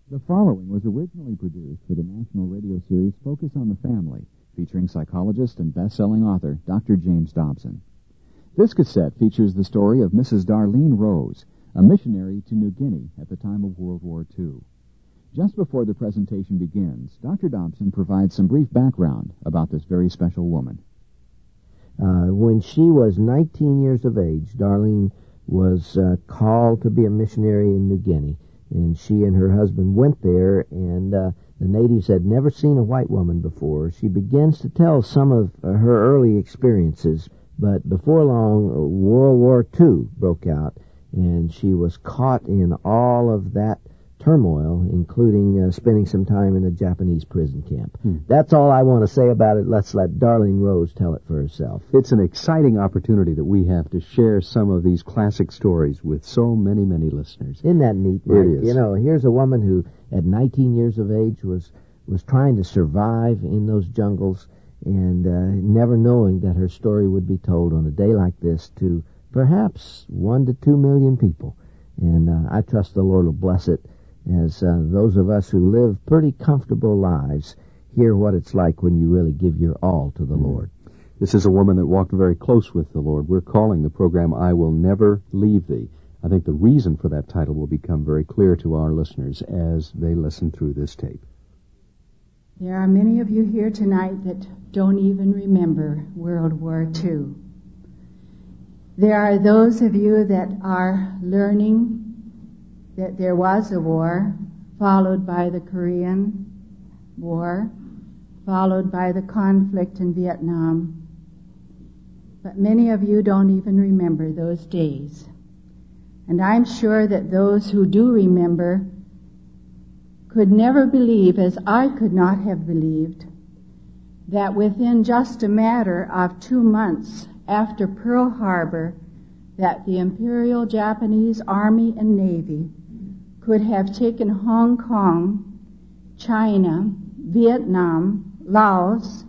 The following was originally produced for the national radio series Focus on the Family, featuring psychologist and best-selling author Dr. James Dobson. This cassette features the story of Mrs. Darlene Rose, a missionary to New Guinea at the time of World War II. Just before the presentation begins, Dr. Dobson provides some brief background about this very special woman. When she was 19 years of age, Darlene was called to be a missionary in New Guinea. And she and her husband went there, and the natives had never seen a white woman before. She begins to tell some of her early experiences, but before long, World War II broke out, and she was caught in all of that turmoil, including spending some time in a Japanese prison camp. That's all I want to say about it. Let's let Darlene Rose tell it for herself. It's an exciting opportunity that we have to share some of these classic stories with so many, many listeners. Isn't that neat, Mike? It is. You know, here's a woman who, at 19 years of age, was trying to survive in those jungles and never knowing that her story would be told on a day like this to perhaps 1 to 2 million people. And I trust the Lord will bless it as those of us who live pretty comfortable lives hear what it's like when you really give your all to the Lord. This is a woman that walked very close with the Lord. We're calling the program, I Will Never Leave Thee. I think the reason for that title will become very clear to our listeners as they listen through this tape. There are many of you here tonight that don't even remember World War II. There are those of you that are learning that there was a war, followed by the Korean War, followed by the conflict in Vietnam. But many of you don't even remember those days. And I'm sure that those who do remember could never believe, as I could not have believed, that within just a matter of 2 months after Pearl Harbor, that the Imperial Japanese Army and Navy could have taken Hong Kong, China, Vietnam, Laos,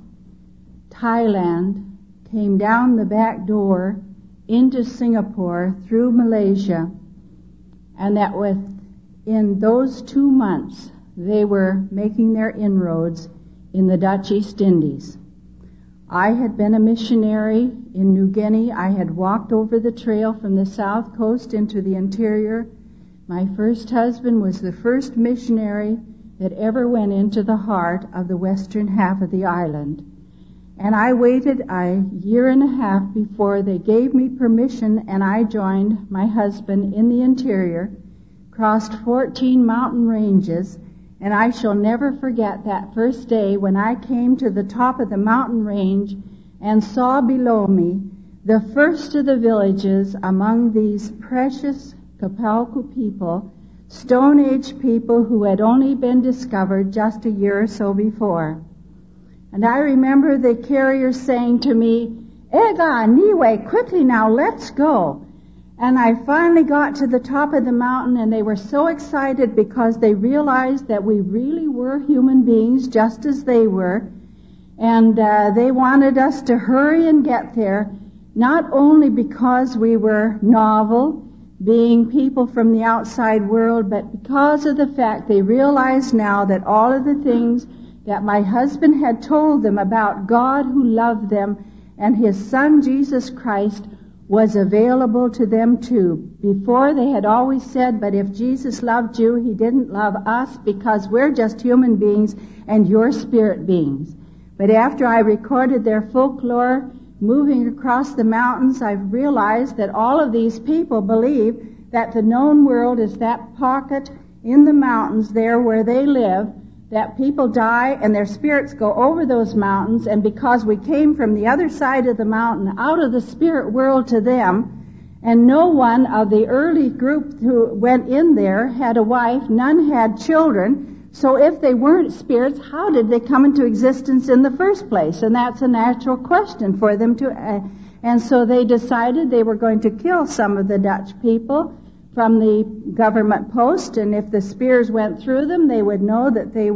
Thailand, came down the back door into Singapore through Malaysia, and that within those 2 months they were making their inroads in the Dutch East Indies. I had been a missionary in New Guinea. I had walked over the trail from the south coast into the interior. My first husband was the first missionary that ever went into the heart of the western half of the island. And I waited a year and a half before they gave me permission, and I joined my husband in the interior, crossed 14 mountain ranges, and I shall never forget that first day when I came to the top of the mountain range and saw below me the first of the villages among these precious Kapalku people, Stone Age people who had only been discovered just a year or so before. And I remember the carrier saying to me, "Ega, Niwe, quickly now, let's go." And I finally got to the top of the mountain, and they were so excited because they realized that we really were human beings just as they were. And they wanted us to hurry and get there, not only because we were novel, being people from the outside world, but because of the fact they realized now that all of the things that my husband had told them about God who loved them and His Son Jesus Christ was available to them too. Before they had always said, but if Jesus loved you, He didn't love us because we're just human beings and you're spirit beings. But after I recorded their folklore moving across the mountains, I've realized that all of these people believe that the known world is that pocket in the mountains there where they live, that people die and their spirits go over those mountains, and because we came from the other side of the mountain out of the spirit world to them, and no one of the early group who went in there had a wife, none had children. So if they weren't spirits, how did they come into existence in the first place? And that's a natural question for them to... and so they decided they were going to kill some of the Dutch people from the government post, and if the spears went through them, they would know that they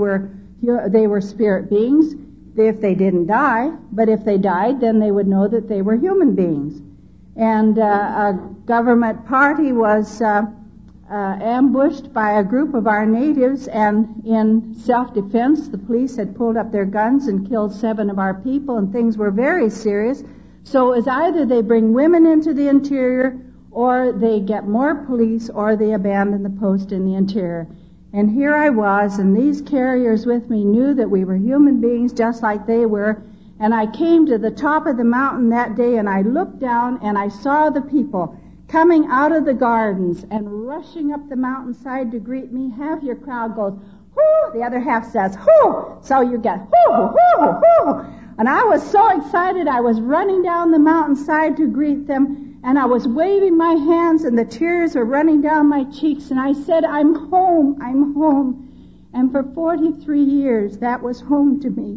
were spirit beings if they didn't die. But if they died, then they would know that they were human beings. And a government party was ambushed by a group of our natives, and in self-defense, the police had pulled up their guns and killed 7 of our people, and things were very serious. So it's either they bring women into the interior, or they get more police, or they abandon the post in the interior. And here I was, and these carriers with me knew that we were human beings just like they were. And I came to the top of the mountain that day, and I looked down, and I saw the people coming out of the gardens and rushing up the mountainside to greet me. Half your crowd goes, "Whoo!" The other half says, "Whoo!" So you get, "Whoo! Whoo! Whoo!" And I was so excited, I was running down the mountainside to greet them, and I was waving my hands, and the tears were running down my cheeks, and I said, "I'm home, I'm home." And for 43 years, that was home to me.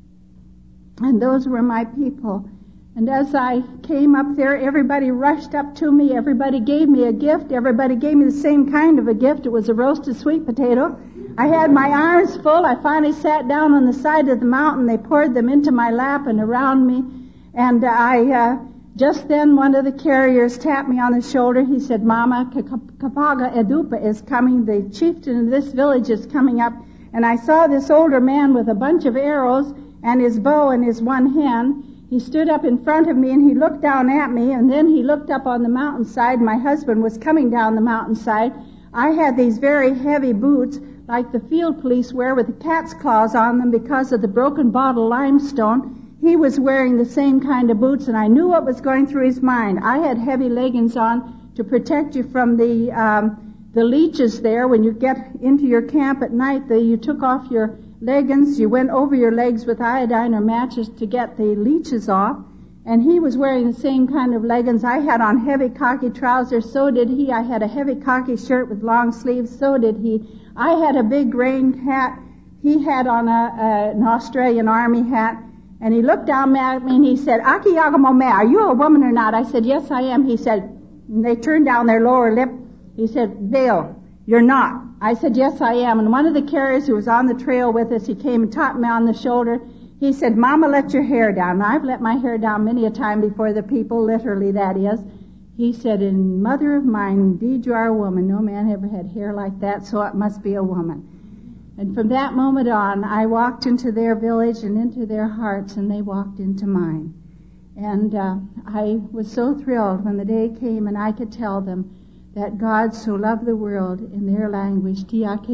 And those were my people. And as I came up there, everybody rushed up to me. Everybody gave me a gift. Everybody gave me the same kind of a gift. It was a roasted sweet potato. I had my arms full. I finally sat down on the side of the mountain. They poured them into my lap and around me. And just then one of the carriers tapped me on the shoulder. He said, "Mama, Kapaga Edupa is coming. The chieftain of this village is coming up." And I saw this older man with a bunch of arrows and his bow in his one hand. He stood up in front of me, and he looked down at me, and then he looked up on the mountainside. My husband was coming down the mountainside. I had these very heavy boots, like the field police wear, with the cat's claws on them because of the broken bottle limestone. He was wearing the same kind of boots, and I knew what was going through his mind. I had heavy leggings on to protect you from the leeches there. When you get into your camp at night, you took off your leggings, you went over your legs with iodine or matches to get the leeches off, and he was wearing the same kind of leggings. I had on heavy khaki trousers, so did he. I had a heavy khaki shirt with long sleeves, so did he. I had a big rain hat. He had on an Australian Army hat, and he looked down at me and he said, "Aki Yagamome, are you a woman or not?" I said, "Yes, I am." He said, and they turned down their lower lip. He said, "Dale, you're not." I said, "Yes, I am." And one of the carriers who was on the trail with us, he came and tapped me on the shoulder. He said, "Mama, let your hair down." And I've let my hair down many a time before the people, literally that is. He said, "And mother of mine, indeed you are a woman. No man ever had hair like that, so it must be a woman." And from that moment on, I walked into their village and into their hearts, and they walked into mine. And I was so thrilled when the day came and I could tell them that God so loved the world in their language.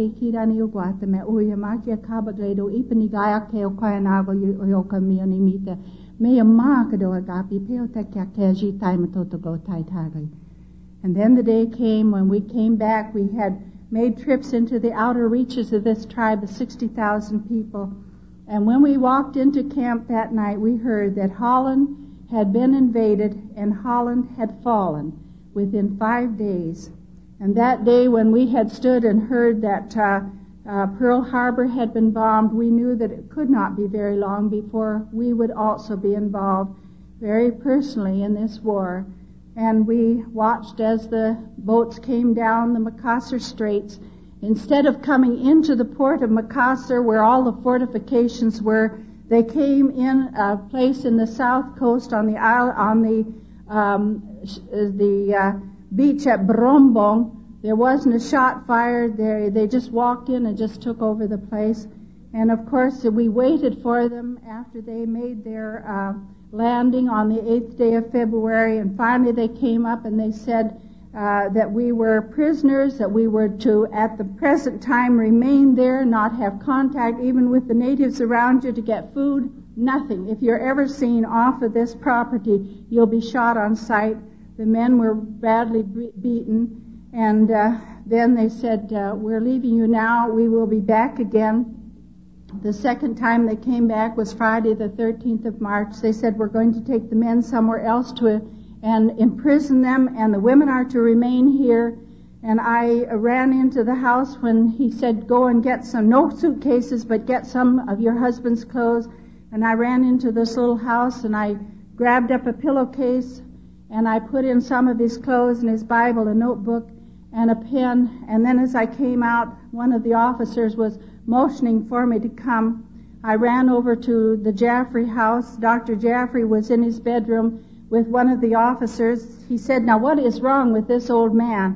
And then the day came when we came back. We had made trips into the outer reaches of this tribe of 60,000 people. And when we walked into camp that night, we heard that Holland had been invaded and Holland had fallen within 5 days. And that day when we had stood and heard that Pearl Harbor had been bombed, we knew that it could not be very long before we would also be involved very personally in this war. And we watched as the boats came down the Makassar Straits. Instead of coming into the port of Makassar where all the fortifications were, they came in a place in the south coast on the isle, on the beach at Brombong. There wasn't a shot fired there. They just walked in and just took over the place. And of course, we waited for them after they made their landing on the 8th day of February. And finally they came up and they said that we were prisoners, that we were to, at the present time, remain there, not have contact even with the natives around you to get food, nothing. If you're ever seen off of this property, you'll be shot on sight. The men were badly beaten, and then they said, "We're leaving you now. We will be back again." The second time they came back was Friday the 13th of March. They said, "We're going to take the men somewhere else and imprison them, and the women are to remain here." And I ran into the house when he said, "Go and get some, no suitcases, but get some of your husband's clothes." And I ran into this little house and I grabbed up a pillowcase and I put in some of his clothes and his Bible, a notebook, and a pen. And then as I came out, one of the officers was motioning for me to come. I ran over to the Jaffrey house. Dr. Jaffrey was in his bedroom with one of the officers. He said, "Now what is wrong with this old man?"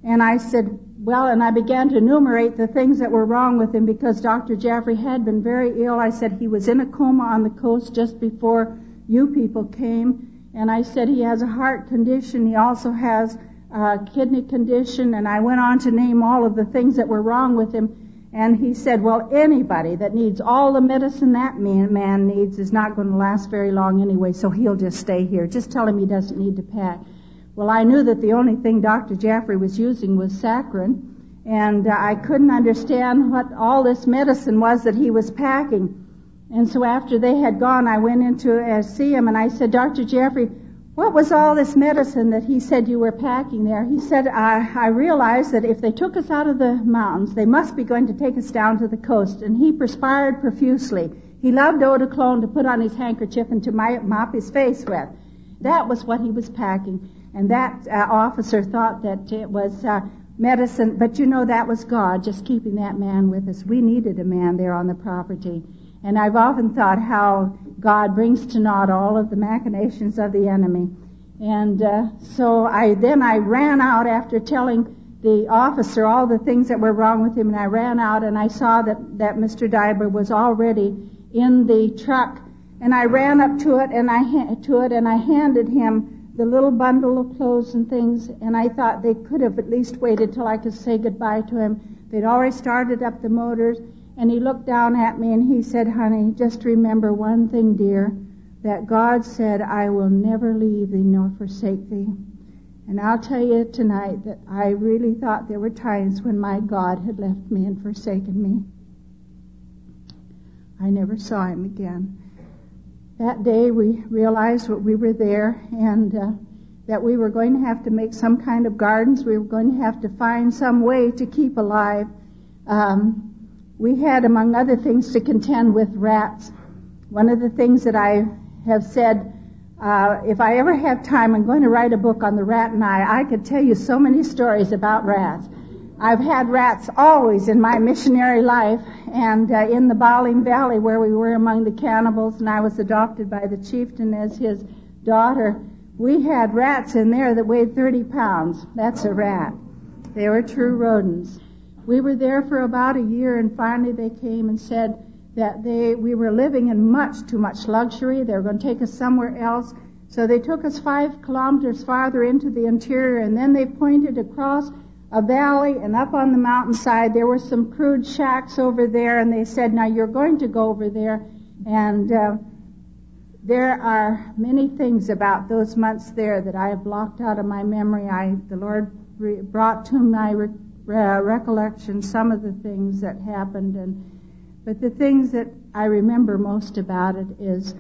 And I said, well, and I began to enumerate the things that were wrong with him because Dr. Jaffray had been very ill. I said he was in a coma on the coast just before you people came. And I said he has a heart condition. He also has a kidney condition. And I went on to name all of the things that were wrong with him. And he said, well, anybody that needs all the medicine that man needs is not going to last very long anyway, so he'll just stay here. Just tell him he doesn't need to pack. Well, I knew that the only thing Dr. Jaffray was using was saccharin, and I couldn't understand what all this medicine was that he was packing. And so after they had gone, I went in to see him, and I said, Dr. Jaffray, what was all this medicine that he said you were packing there? He said, I realized that if they took us out of the mountains, they must be going to take us down to the coast. And he perspired profusely. He loved eau de cologne to put on his handkerchief and to mop his face with. That was what he was packing. And that officer thought that it was medicine. But you know, that was God just keeping that man with us. We needed a man there on the property. And I've often thought how God brings to naught all of the machinations of the enemy. And so I ran out after telling the officer all the things that were wrong with him, and I ran out and I saw that Mr. Diber was already in the truck. And I ran up to it and I handed him the little bundle of clothes and things, and I thought they could have at least waited till I could say goodbye to him. They'd already started up the motors. And he looked down at me and he said, honey, just remember one thing, dear, that God said, I will never leave thee nor forsake thee. And I'll tell you tonight that I really thought there were times when my God had left me and forsaken me. I never saw him again. That day we realized that we were there and that we were going to have to make some kind of gardens. We were going to have to find some way to keep alive. We had, among other things, to contend with rats. One of the things that I have said, if I ever have time, I'm going to write a book on the rat and I could tell you so many stories about rats. I've had rats always in my missionary life, and in the Bowling Valley where we were among the cannibals, and I was adopted by the chieftain as his daughter, we had rats in there that weighed 30 pounds. That's a rat. They were true rodents. We were there for about a year, and finally they came and said that we were living in much too much luxury. They were going to take us somewhere else. So they took us 5 kilometers farther into the interior, and then they pointed across a valley, and up on the mountainside there were some crude shacks over there, and they said, now you're going to go over there. And there are many things about those months there that I have blocked out of my memory. The Lord brought to my recollection some of the things that happened, but the things that I remember most about it is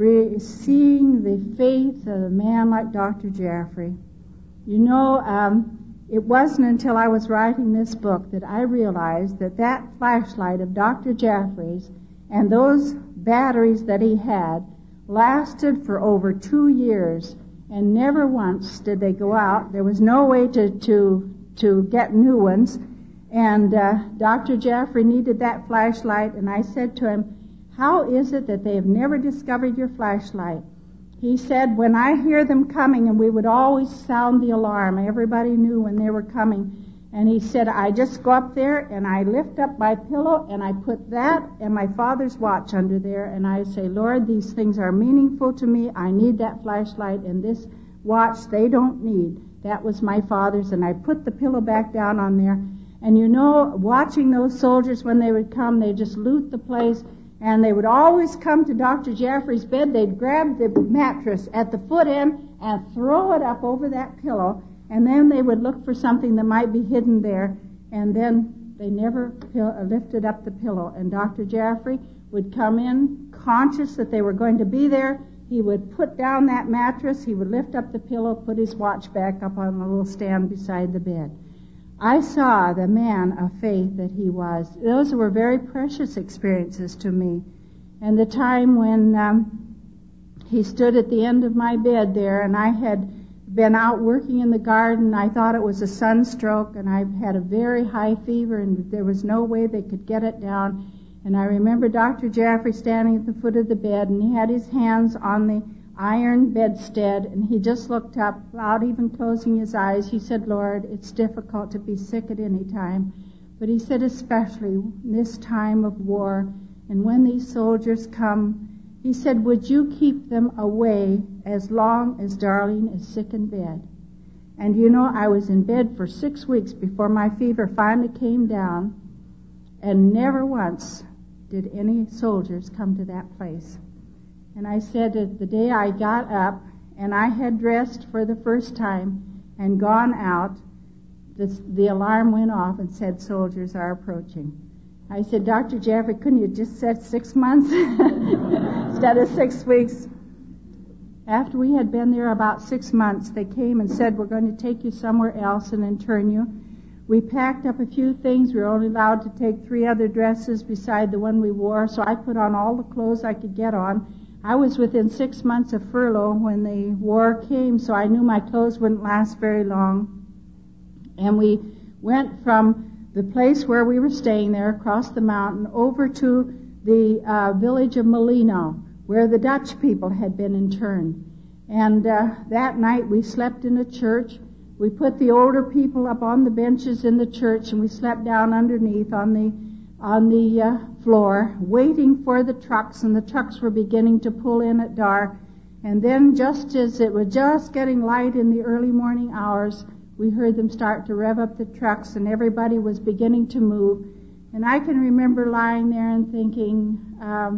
seeing the faith of a man like Dr. Jaffray. You know, it wasn't until I was writing this book that I realized that flashlight of Dr. Jaffray's and those batteries that he had lasted for over 2 years, and never once did they go out. There was no way to get new ones. And Dr. Jaffray needed that flashlight, and I said to him, how is it that they have never discovered your flashlight? He said, when I hear them coming, and we would always sound the alarm. Everybody knew when they were coming. And he said, I just go up there and I lift up my pillow and I put that and my father's watch under there, and I say, Lord, these things are meaningful to me. I need that flashlight, and this watch they don't need. That was my father's, and I put the pillow back down on there. And you know, watching those soldiers when they would come, they just loot the place, and they would always come to Dr. Jaffray's bed. They'd grab the mattress at the foot end and throw it up over that pillow, and then they would look for something that might be hidden there, and then they never lifted up the pillow. And Dr. Jaffray would come in conscious that they were going to be there. He would put down that mattress, he would lift up the pillow, put his watch back up on the little stand beside the bed. I saw the man of faith that he was. Those were very precious experiences to me. And the time when he stood at the end of my bed there, and I had been out working in the garden. I thought it was a sunstroke, and I had a very high fever, and there was no way they could get it down. And I remember Dr. Jaffray standing at the foot of the bed, and he had his hands on the iron bedstead, and he just looked up without even closing his eyes. He said, Lord, it's difficult to be sick at any time, but he said especially in this time of war, and when these soldiers come, he said, would you keep them away as long as Darlene is sick in bed? And you know, I was in bed for 6 weeks before my fever finally came down, and never once did any soldiers come to that place. And I said that the day I got up and I had dressed for the first time and gone out, the alarm went off and said soldiers are approaching. I said, Dr. Jeffrey, couldn't you just said 6 months instead of 6 weeks? After we had been there about 6 months, they came and said, we're going to take you somewhere else and intern you. We packed up a few things. We were only allowed to take 3 other dresses beside the one we wore, so I put on all the clothes I could get on. I was within 6 months of furlough when the war came, so I knew my clothes wouldn't last very long. And we went from the place where we were staying there across the mountain over to the village of Molino, where the Dutch people had been interned. And that night we slept in a church. We put the older people up on the benches in the church, and we slept down underneath on the floor, waiting for the trucks, and the trucks were beginning to pull in at dark. And then just as it was just getting light in the early morning hours, we heard them start to rev up the trucks, and everybody was beginning to move. And I can remember lying there and thinking,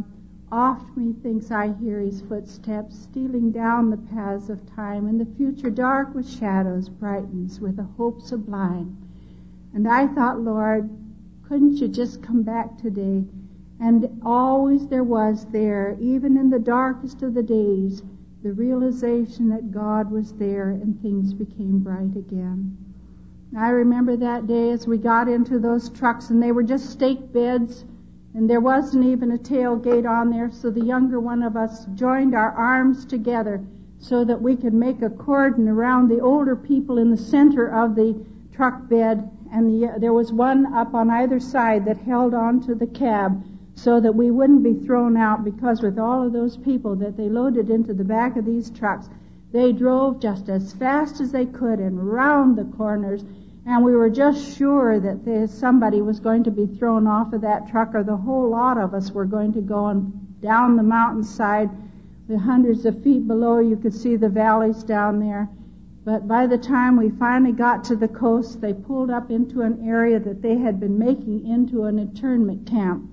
oft methinks I hear his footsteps stealing down the paths of time, and the future dark with shadows brightens with a hope sublime. And I thought, Lord, couldn't you just come back today? And always there was there, even in the darkest of the days, the realization that God was there and things became bright again. I remember that day as we got into those trucks, and they were just stake beds, and there wasn't even a tailgate on there, so the younger one of us joined our arms together so that we could make a cordon around the older people in the center of the truck bed, and there was one up on either side that held on to the cab so that we wouldn't be thrown out, because with all of those people that they loaded into the back of these trucks, they drove just as fast as they could and round the corners, and we were just sure that somebody was going to be thrown off of that truck, or the whole lot of us were going to go and down the mountainside. The hundreds of feet below, you could see the valleys down there. But by the time we finally got to the coast, they pulled up into an area that they had been making into an internment camp.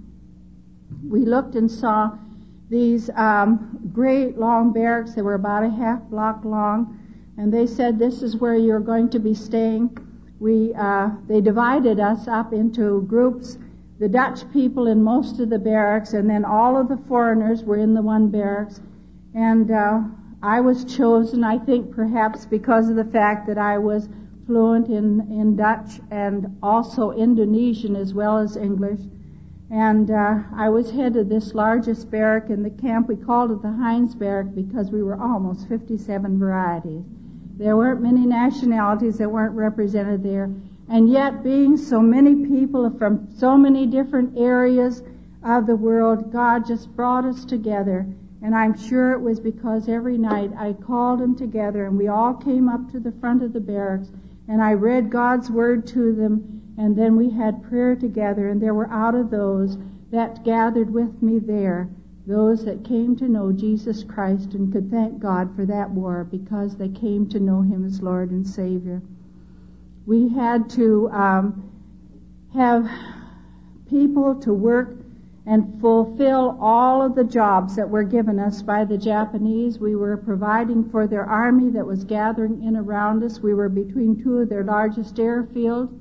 We looked and saw these great long barracks. They were about a half block long, and they said, this is where you're going to be staying. They divided us up into groups, the Dutch people in most of the barracks, and then all of the foreigners were in the one barracks. And I was chosen, I think perhaps because of the fact that I was fluent in Dutch and also Indonesian as well as English. And I was head of this largest barrack in the camp. We called it the Heinz Barrack because we were almost 57 varieties. There weren't many nationalities that weren't represented there. And yet, being so many people from so many different areas of the world, God just brought us together. And I'm sure it was because every night I called them together, and we all came up to the front of the barracks, and I read God's Word to them, and then we had prayer together, and there were out of those that gathered with me there, those that came to know Jesus Christ and could thank God for that war because they came to know Him as Lord and Savior. We had to have people to work and fulfill all of the jobs that were given us by the Japanese. We were providing for their army that was gathering in around us. We were between two of their largest airfields.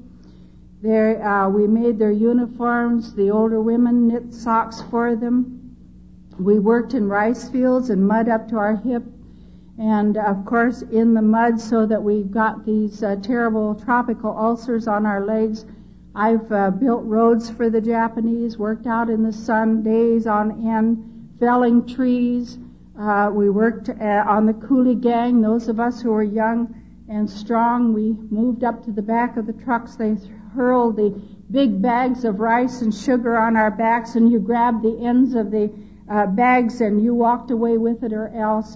We made their uniforms. The older women knit socks for them. We worked in rice fields and mud up to our hip, and of course in the mud, so that we got these terrible tropical ulcers on our legs. I've built roads for the Japanese, worked out in the sun days on end, felling trees. We worked on the coolie gang. Those of us who were young and strong, we moved up to the back of the trucks. They hurled the big bags of rice and sugar on our backs, and you grabbed the ends of the bags and you walked away with it, or else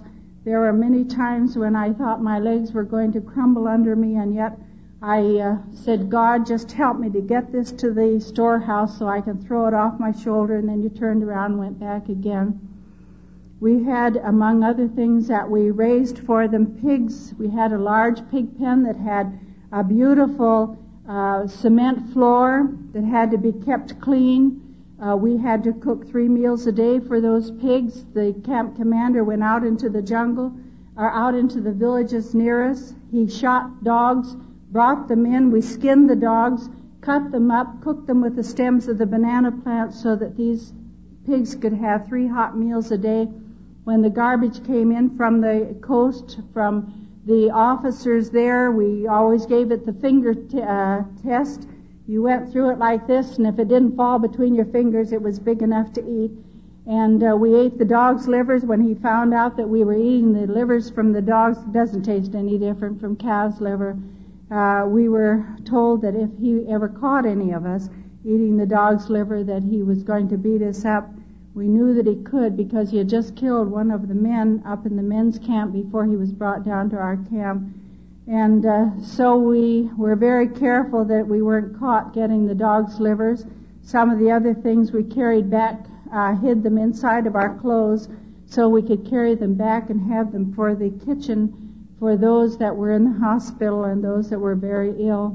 There were many times when I thought my legs were going to crumble under me, and yet I said, God, just help me to get this to the storehouse so I can throw it off my shoulder. And then you turned around and went back again. We had, among other things that we raised for them, pigs. We had a large pig pen that had a beautiful cement floor that had to be kept clean. We had to cook 3 meals a day for those pigs. The camp commander went out into the jungle, or out into the villages near us. He shot dogs, brought them in. We skinned the dogs, cut them up, cooked them with the stems of the banana plant so that these pigs could have 3 hot meals a day. When the garbage came in from the coast, from the officers there, we always gave it the finger test. You went through it like this, and if it didn't fall between your fingers, it was big enough to eat. And we ate the dog's livers. When he found out that we were eating the livers from the dogs, it doesn't taste any different from cow's liver. We were told that if he ever caught any of us eating the dog's liver, that he was going to beat us up. We knew that he could because he had just killed one of the men up in the men's camp before he was brought down to our camp. And so we were very careful that we weren't caught getting the dog's livers. Some of the other things we carried back, hid them inside of our clothes so we could carry them back and have them for the kitchen for those that were in the hospital and those that were very ill.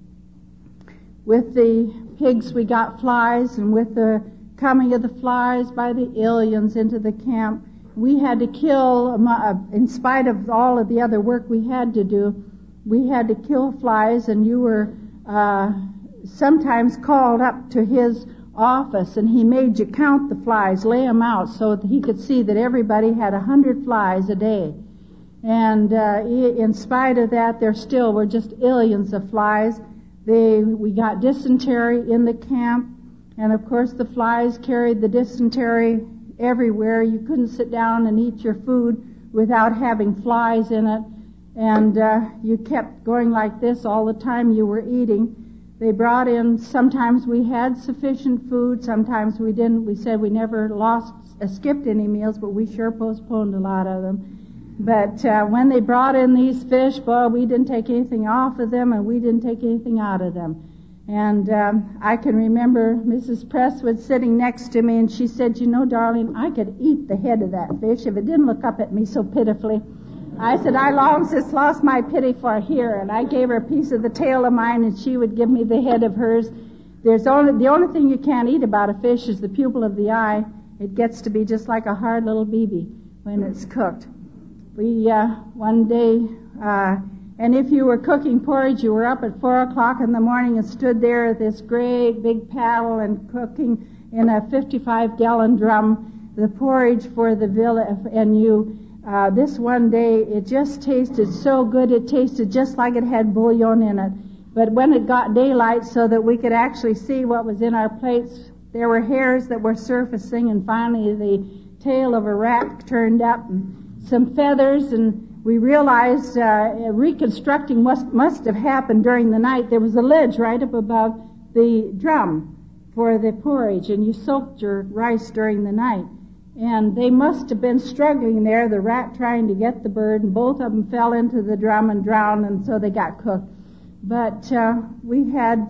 With the pigs we got flies, and with the coming of the flies by the aliens into the camp, we had to kill, in spite of all of the other work we had to do, we had to kill flies, and you were sometimes called up to his office, and he made you count the flies, lay them out so that he could see that everybody had 100 flies a day. And in spite of that, there still were just illions of flies. We got dysentery in the camp, and of course the flies carried the dysentery everywhere. You couldn't sit down and eat your food without having flies in it, and you kept going like this all the time you were eating. They brought in, sometimes we had sufficient food, sometimes we didn't. We said we never skipped any meals, but we sure postponed a lot of them. But when they brought in these fish, boy, we didn't take anything off of them, and we didn't take anything out of them. And I can remember Mrs. Presswood sitting next to me, and she said, "You know, darling, I could eat the head of that fish if it didn't look up at me so pitifully." I said, "I long since lost my pity for here," and I gave her a piece of the tail of mine, and she would give me the head of hers. The only thing you can't eat about a fish is the pupil of the eye. It gets to be just like a hard little BB when it's cooked. We one day, and if you were cooking porridge, you were up at 4 o'clock in the morning and stood there at this great big paddle and cooking in a 55-gallon drum the porridge for the village. And you, this one day, it just tasted so good. It tasted just like it had bouillon in it. But when it got daylight so that we could actually see what was in our plates, there were hairs that were surfacing, and finally the tail of a rat turned up, and some feathers, and we realized reconstructing must have happened during the night. There was a ledge right up above the drum for the porridge, and you soaked your rice during the night. And they must have been struggling there, the rat trying to get the bird, and both of them fell into the drum and drowned, and so they got cooked. But we had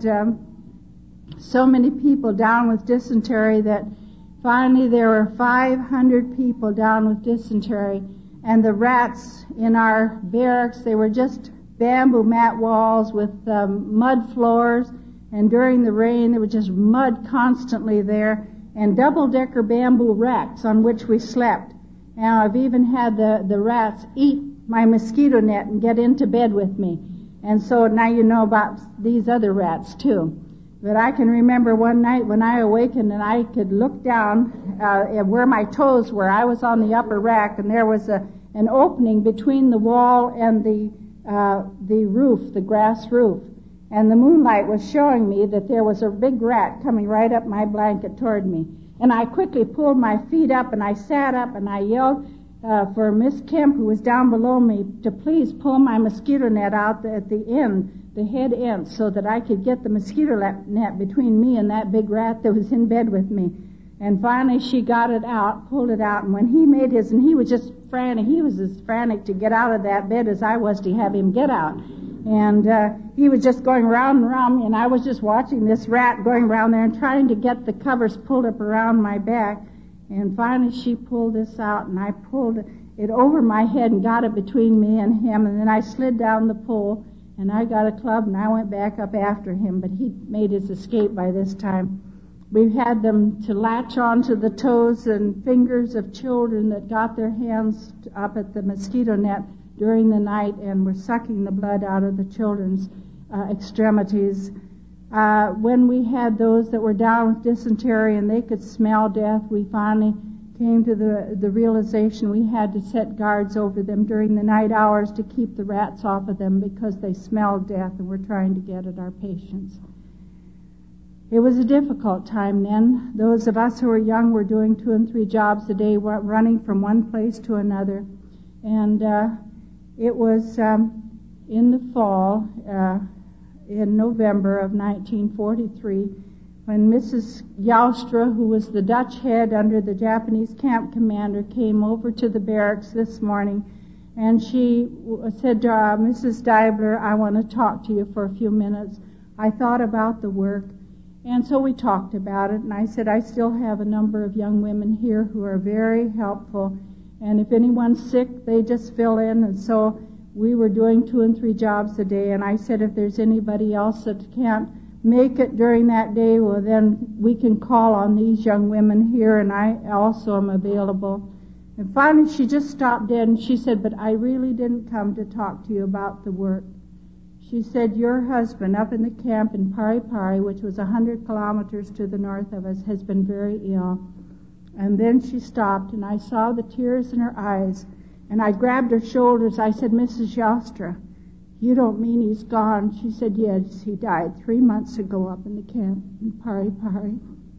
so many people down with dysentery that finally there were 500 people down with dysentery. And the rats in our barracks, they were just bamboo mat walls with mud floors. And during the rain, there was just mud constantly there. And double-decker bamboo racks on which we slept. And I've even had the rats eat my mosquito net and get into bed with me. And so now you know about these other rats, too. But I can remember one night when I awakened and I could look down where my toes were. I was on the upper rack, and there was an opening between the wall and the roof, the grass roof. And the moonlight was showing me that there was a big rat coming right up my blanket toward me. And I quickly pulled my feet up, and I sat up, and I yelled for Miss Kemp, who was down below me, to please pull my mosquito net out at the end, the head end, so that I could get the mosquito net between me and that big rat that was in bed with me. And finally she got it out, pulled it out, and when he made his, and he was just frantic, he was as frantic to get out of that bed as I was to have him get out. And he was just going round and round me, and I was just watching this rat going around there and trying to get the covers pulled up around my back. And finally she pulled this out, and I pulled it over my head and got it between me and him, and then I slid down the pole, and I got a club, and I went back up after him, but he made his escape by this time. We've had them to latch onto the toes and fingers of children that got their hands up at the mosquito net during the night and were sucking the blood out of the children's extremities. When we had those that were down with dysentery and they could smell death, we finally came to the realization we had to set guards over them during the night hours to keep the rats off of them because they smelled death and were trying to get at our patients. It was a difficult time then. Those of us who were young were doing 2 and 3 jobs a day, running from one place to another. And it was in the fall, in November of 1943, when Mrs. Joustra, who was the Dutch head under the Japanese camp commander, came over to the barracks this morning, and she said to Mrs. Deibler, I want to talk to you for a few minutes. I thought about the work, and so we talked about it, and I said, I still have a number of young women here who are very helpful, and if anyone's sick, they just fill in, and so we were doing 2 and 3 jobs a day, and I said, if there's anybody else that can't make it during that day, well, then we can call on these young women here, and I also am available. And finally, she just stopped dead, and she said, but I really didn't come to talk to you about the work. She said, your husband up in the camp in Pari Pari, which was 100 kilometers to the north of us, has been very ill. And then she stopped, and I saw the tears in her eyes, and I grabbed her shoulders. I said, Mrs. Joustra, you don't mean he's gone? She said, yes, he died 3 months ago up in the camp in Pari Pari.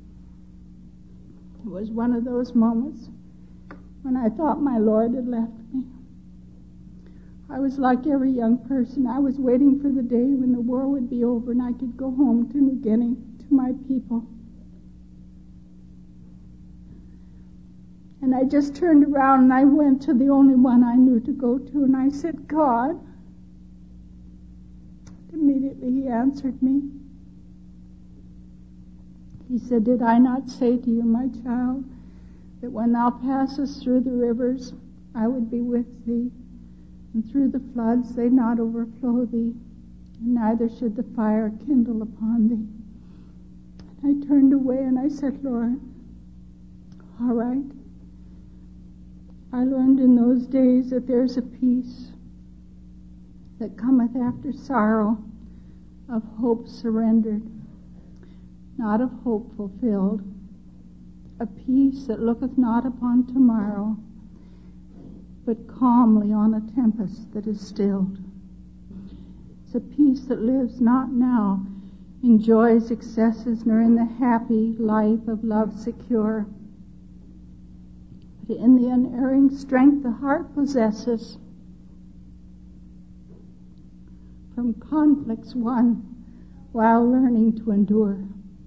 It was one of those moments when I thought my Lord had left me. I was like every young person. I was waiting for the day when the war would be over and I could go home to New Guinea, to my people. And I just turned around and I went to the only one I knew to go to, and I said, God. Immediately he answered me. He said, did I not say to you, my child, that when thou passest through the rivers, I would be with thee, and through the floods they not overflow thee, and neither should the fire kindle upon thee. And I turned away and I said, Lord, all right. I learned in those days that there's a peace that cometh after sorrow, of hope surrendered, not of hope fulfilled, a peace that looketh not upon tomorrow, but calmly on a tempest that is stilled. It's a peace that lives not now in joy's excesses, nor in the happy life of love secure, but in the unerring strength the heart possesses, from conflicts won while learning to endure.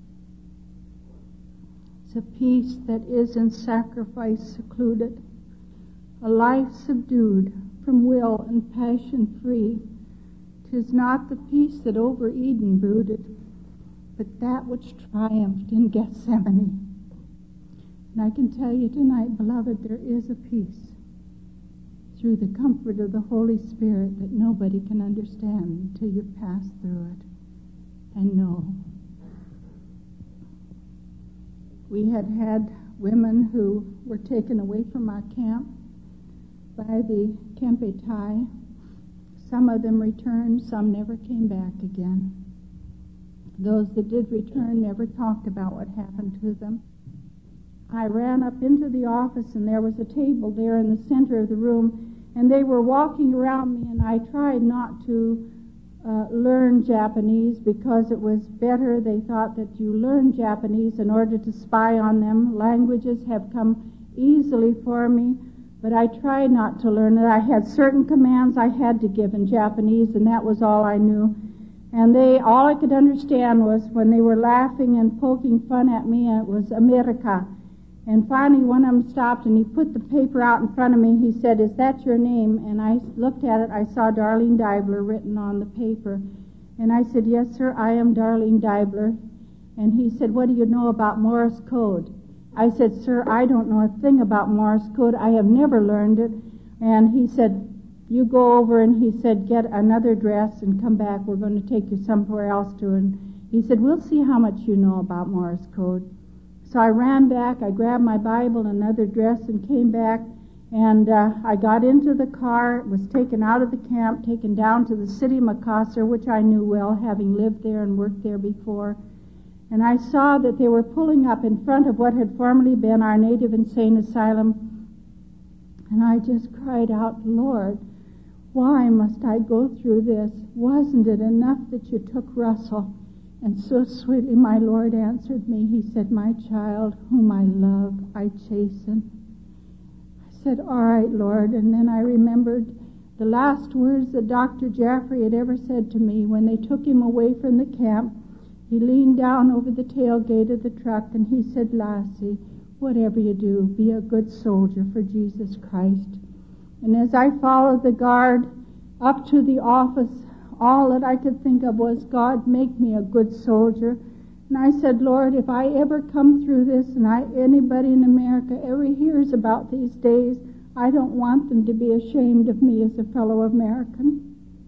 It's a peace that is in sacrifice secluded, a life subdued, from will and passion free. 'Tis not the peace that over Eden brooded, but that which triumphed in Gethsemane. And I can tell you tonight, beloved, there is a peace through the comfort of the Holy Spirit that nobody can understand until you pass through it and know. We had women who were taken away from our camp by the Kempe Tai. Some of them returned, some never came back again. Those that did return never talked about what happened to them. I ran up into the office, and there was a table there in the center of the room, and they were walking around me, and I tried not to learn Japanese because it was better. They thought that you learn Japanese in order to spy on them. Languages have come easily for me, but I tried not to learn it. I had certain commands I had to give in Japanese, and that was all I knew. And all I could understand was when they were laughing and poking fun at me, it was America. And finally one of them stopped and he put the paper out in front of me. He said, "Is that your name?" And I looked at it. I saw Darlene Deibler written on the paper. And I said, "Yes, sir, I am Darlene Deibler." And he said, "What do you know about Morse code?" I said, "Sir, I don't know a thing about Morse code. I have never learned it." And he said, "You go over," and he said, "get another dress and come back. We're going to take you somewhere else to." And he said, "We'll see how much you know about Morse code." So I ran back, I grabbed my Bible and another dress and came back, and I got into the car. It was taken out of the camp, taken down to the city of Macassar, which I knew well, having lived there and worked there before. And I saw that they were pulling up in front of what had formerly been our native insane asylum. And I just cried out, "Lord, why must I go through this? Wasn't it enough that you took Russell?" And so sweetly my Lord answered me. He said, "My child, whom I love, I chasten." I said, "All right, Lord." And then I remembered the last words that Dr. Jaffrey had ever said to me when they took him away from the camp. He leaned down over the tailgate of the truck and he said, "Lassie, whatever you do, be a good soldier for Jesus Christ." And as I followed the guard up to the office, all that I could think of was, "God, make me a good soldier." And I said, "Lord, if I ever come through this and anybody in America ever hears about these days, I don't want them to be ashamed of me as a fellow American."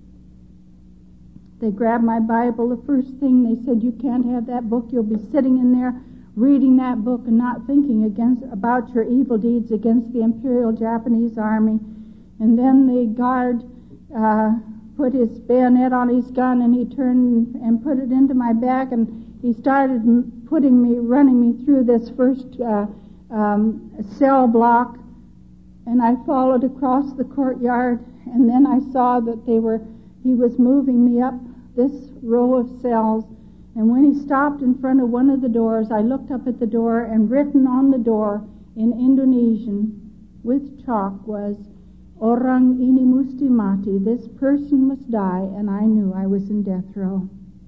They grabbed my Bible. The first thing they said, "You can't have that book. You'll be sitting in there reading that book and not thinking about your evil deeds against the Imperial Japanese Army." And then the guard put his bayonet on his gun and he turned and put it into my back, and he started running me through this first cell block, and I followed across the courtyard, and then I saw that he was moving me up this row of cells. And when he stopped in front of one of the doors, I looked up at the door, and written on the door in Indonesian with chalk was, "Orang ini musti mati." This person must die, and I knew I was in death row.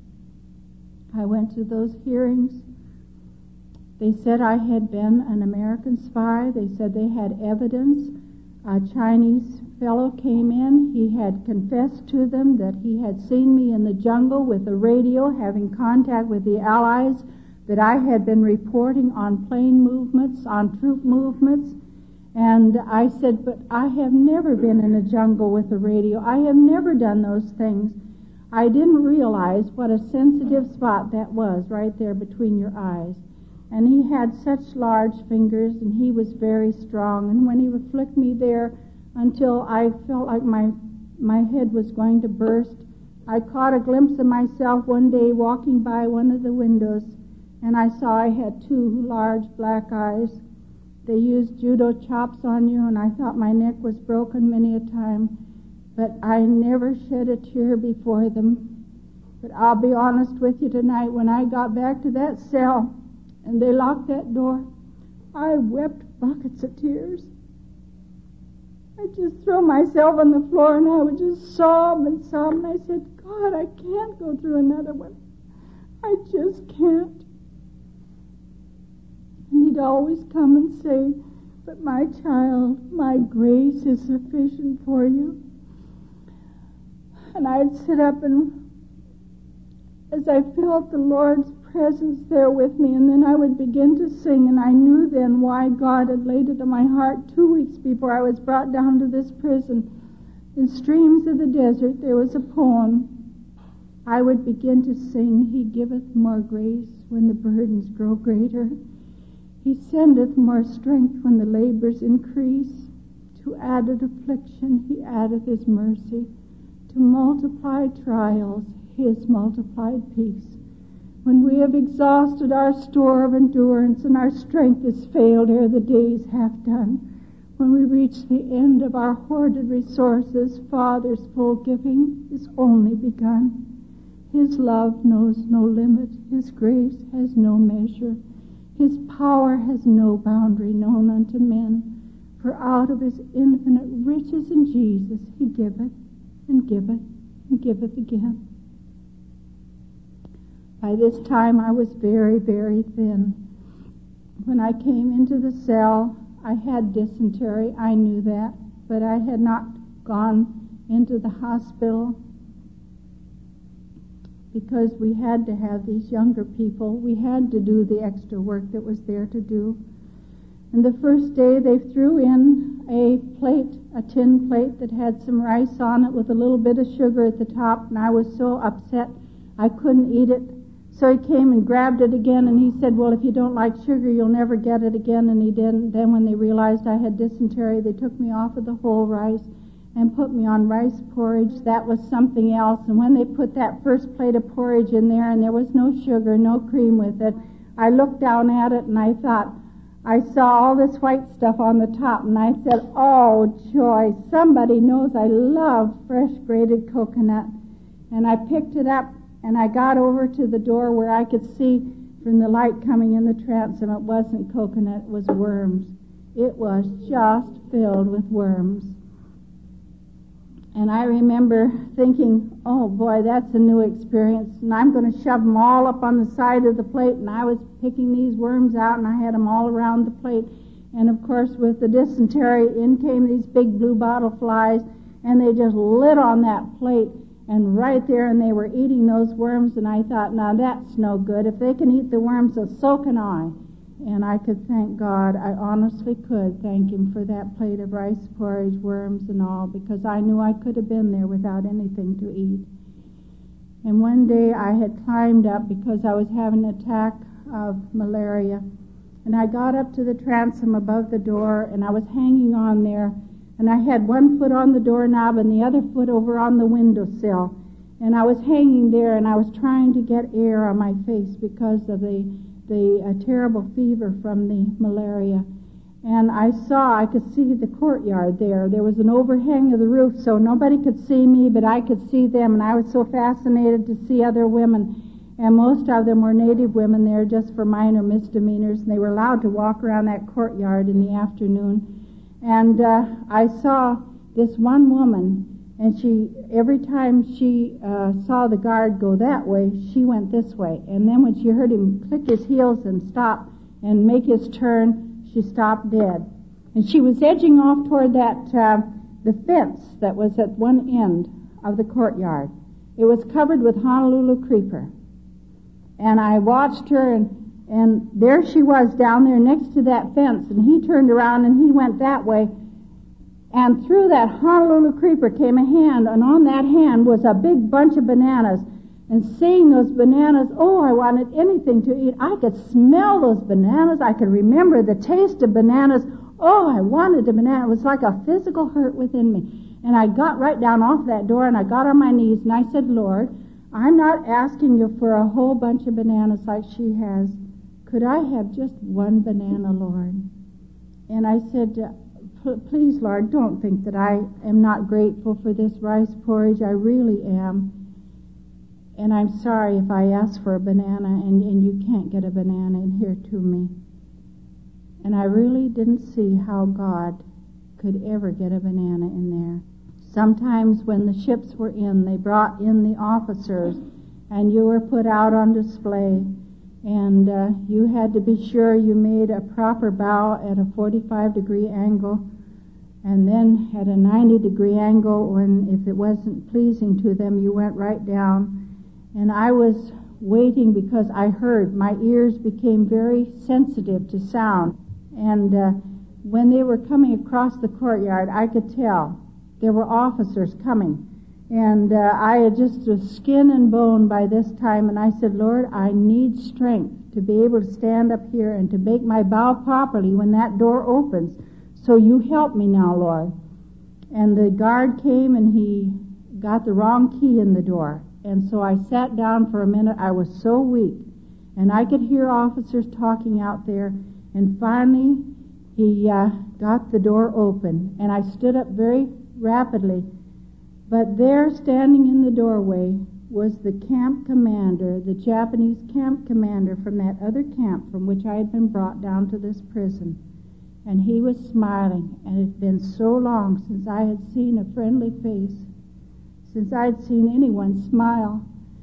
I went to those hearings. They said I had been an American spy. They said they had evidence. A Chinese fellow came in. He had confessed to them that he had seen me in the jungle with a radio having contact with the Allies, that I had been reporting on plane movements, on troop movements. And I said, "But I have never been in a jungle with a radio. I have never done those things." I didn't realize what a sensitive spot that was right there between your eyes. And he had such large fingers, and he was very strong. And when he would flick me there until I felt like my head was going to burst, I caught a glimpse of myself one day walking by one of the windows, and I saw I had two large black eyes. They used judo chops on you, and I thought my neck was broken many a time, but I never shed a tear before them. But I'll be honest with you tonight, when I got back to that cell and they locked that door, I wept buckets of tears. I'd just throw myself on the floor and I would just sob and sob, and I said, "God, I can't go through another one. I just can't." And he'd always come and say, "But my child, my grace is sufficient for you." And I'd sit up, and as I felt the Lord's presence there with me, and then I would begin to sing, and I knew then why God had laid it on my heart 2 weeks before I was brought down to this prison. In Streams of the Desert, there was a poem. I would begin to sing, "He giveth more grace when the burdens grow greater. He sendeth more strength when the labors increase. To added affliction he addeth his mercy. To multiplied trials his multiplied peace. When we have exhausted our store of endurance and our strength is failed ere the day is half done, when we reach the end of our hoarded resources, Father's full giving is only begun. His love knows no limit. His grace has no measure. His power has no boundary known unto men. For out of his infinite riches in Jesus he giveth and giveth and giveth again." By this time I was very, very thin. when I came into the cell, I had dysentery. I knew that, but I had not gone into the hospital because we had to have these younger people. We had to do the extra work that was there to do. And the first day they threw in a plate, a tin plate that had some rice on it with a little bit of sugar at the top, and I was so upset I couldn't eat it. So he came and grabbed it again, and he said, well, if you don't like sugar, you'll never get it again, and he didn't. Then when they realized I had dysentery, they took me off of the whole rice and put me on rice porridge. That was something else. And when they put that first plate of porridge in there and there was no sugar, no cream with it, I looked down at it and I thought, I saw all this white stuff on the top, and I said, oh, joy, somebody knows I love fresh grated coconut. And I picked it up and I got over to the door where I could see from the light coming in the transom. It wasn't coconut, it was worms. It was just filled with worms. And I remember thinking, oh boy, that's a new experience, and I'm going to shove them all up on the side of the plate. And I was picking these worms out, and I had them all around the plate. And of course, with the dysentery, in came these big blue bottle flies, and they just lit on that plate. And right there, and they were eating those worms, and I thought, now that's no good. If they can eat the worms, so can I. And I could thank God. I honestly could thank Him for that plate of rice porridge, worms and all, because I knew I could have been there without anything to eat. And one day I had climbed up because I was having an attack of malaria. And I got up to the transom above the door, and I was hanging on there. And I had one foot on the doorknob and the other foot over on the windowsill. And I was hanging there, and I was trying to get air on my face because of the terrible fever from the malaria. And I could see the courtyard there. There was an overhang of the roof, so nobody could see me, but I could see them. And I was so fascinated to see other women. And most of them were native women there just for minor misdemeanors, and they were allowed to walk around that courtyard in the afternoon. And I saw this one woman, and every time she saw the guard go that way, she went this way. And then when she heard him click his heels and stop and make his turn, she stopped dead. And she was edging off toward the fence that was at one end of the courtyard. It was covered with Honolulu creeper. And I watched her, and there she was down there next to that fence, and he turned around and he went that way. And through that Honolulu creeper came a hand, and on that hand was a big bunch of bananas. And seeing those bananas, oh, I wanted anything to eat. I could smell those bananas. I could remember the taste of bananas. Oh, I wanted a banana. It was like a physical hurt within me. And I got right down off that door, and I got on my knees, and I said, Lord, I'm not asking you for a whole bunch of bananas like she has. Could I have just one banana, Lord? And I said, please, Lord, don't think that I am not grateful for this rice porridge. I really am. And I'm sorry if I ask for a banana and you can't get a banana in here to me. And I really didn't see how God could ever get a banana in there. Sometimes when the ships were in, they brought in the officers, and you were put out on display. And you had to be sure you made a proper bow at a 45-degree angle, and then at a 90-degree angle, when if it wasn't pleasing to them, you went right down. And I was waiting because I heard. My ears became very sensitive to sound. And when they were coming across the courtyard, I could tell there were officers coming. And I had just a skin and bone by this time, and I said, Lord, I need strength to be able to stand up here and to make my bow properly when that door opens. So you help me now, Lord. And the guard came, and he got the wrong key in the door. And so I sat down for a minute. I was so weak. And I could hear officers talking out there. And finally, he got the door open. And I stood up very rapidly. But there, standing in the doorway, was the camp commander, the Japanese camp commander from that other camp from which I had been brought down to this prison. And he was smiling. And it had been so long since I had seen a friendly face, since I had seen anyone smile.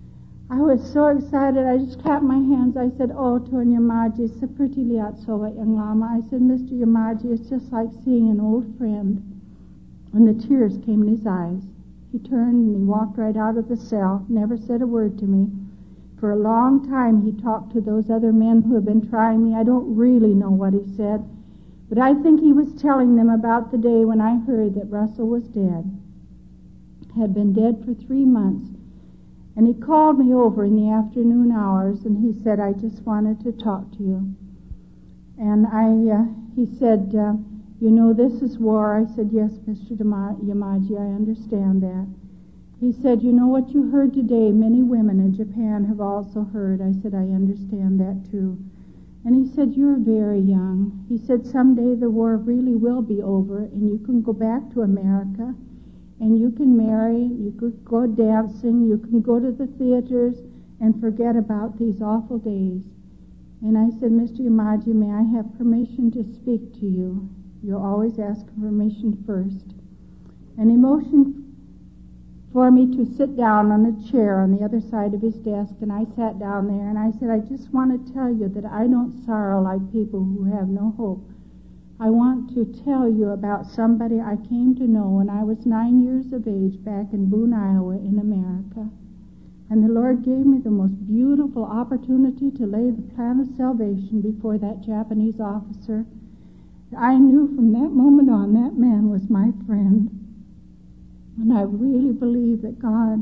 I was so excited, I just clapped my hands. I said, "Oh, Tuan Yamaji, saperti lihat sobat yang lama." I said, "Mr. Yamaji, it's just like seeing an old friend." And the tears came in his eyes. He turned and he walked right out of the cell, never said a word to me. For a long time he talked to those other men who have been trying me. I don't really know what he said, but I think he was telling them about the day when I heard that Russell was dead, had been dead for 3 months. And he called me over in the afternoon hours, and he said, "I just wanted to talk to you." And he said, "You know, this is war." I said, "Yes, Mr. Yamaji, I understand that." He said, "You know what you heard today, many women in Japan have also heard." I said, "I understand that too." And he said, "You're very young." He said, "Someday the war really will be over, and you can go back to America, and you can marry, you could go dancing, you can go to the theaters, and forget about these awful days." And I said, "Mr. Yamaji, may I have permission to speak to you? You'll always ask permission first." And he motioned for me to sit down on a chair on the other side of his desk, and I sat down there, and I said, "I just want to tell you that I don't sorrow like people who have no hope. I want to tell you about somebody I came to know when I was 9 years of age back in Boone, Iowa in America. And the Lord gave me the most beautiful opportunity to lay the plan of salvation before that Japanese officer. I knew from that moment on that man was my friend. And I really believe that God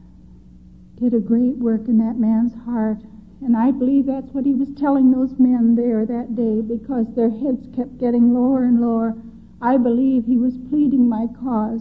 did a great work in that man's heart. And I believe that's what he was telling those men there that day, because their heads kept getting lower and lower. I believe he was pleading my cause.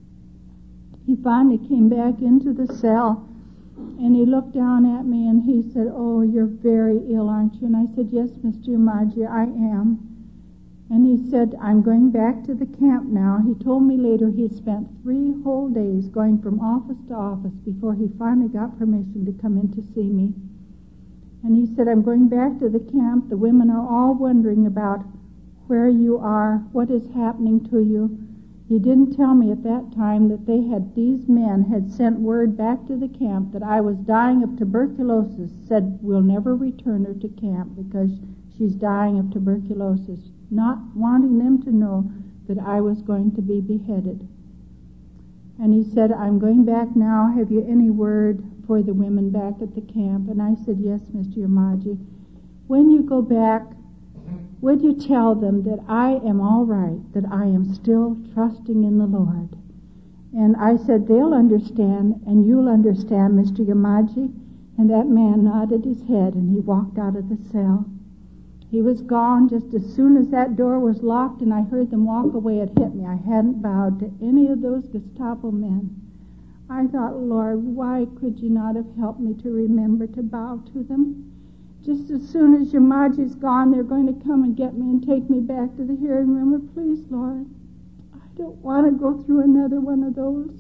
He finally came back into the cell, and he looked down at me and he said, "Oh, you're very ill, aren't you?" And I said, "Yes, Mr. Yamaji, I am." And he said, "I'm going back to the camp now." He told me later he had spent 3 whole days going from office to office before he finally got permission to come in to see me. And he said, "I'm going back to the camp. The women are all wondering about where you are, what is happening to you." He didn't tell me at that time that these men had sent word back to the camp that I was dying of tuberculosis, said, "We'll never return her to camp because she's dying of tuberculosis," not wanting them to know that I was going to be beheaded. And he said, "I'm going back now. Have you any word for the women back at the camp?" And I said, "Yes, Mr. Yamaji. When you go back, would you tell them that I am all right, that I am still trusting in the Lord?" And I said, "They'll understand, and you'll understand, Mr. Yamaji." And that man nodded his head, and he walked out of the cell. He was gone just as soon as that door was locked, and I heard them walk away. It hit me. I hadn't bowed to any of those Gestapo men. I thought, "Lord, why could you not have helped me to remember to bow to them? Just as soon as Yamaji's gone, they're going to come and get me and take me back to the hearing room. Please, Lord, I don't want to go through another one of those."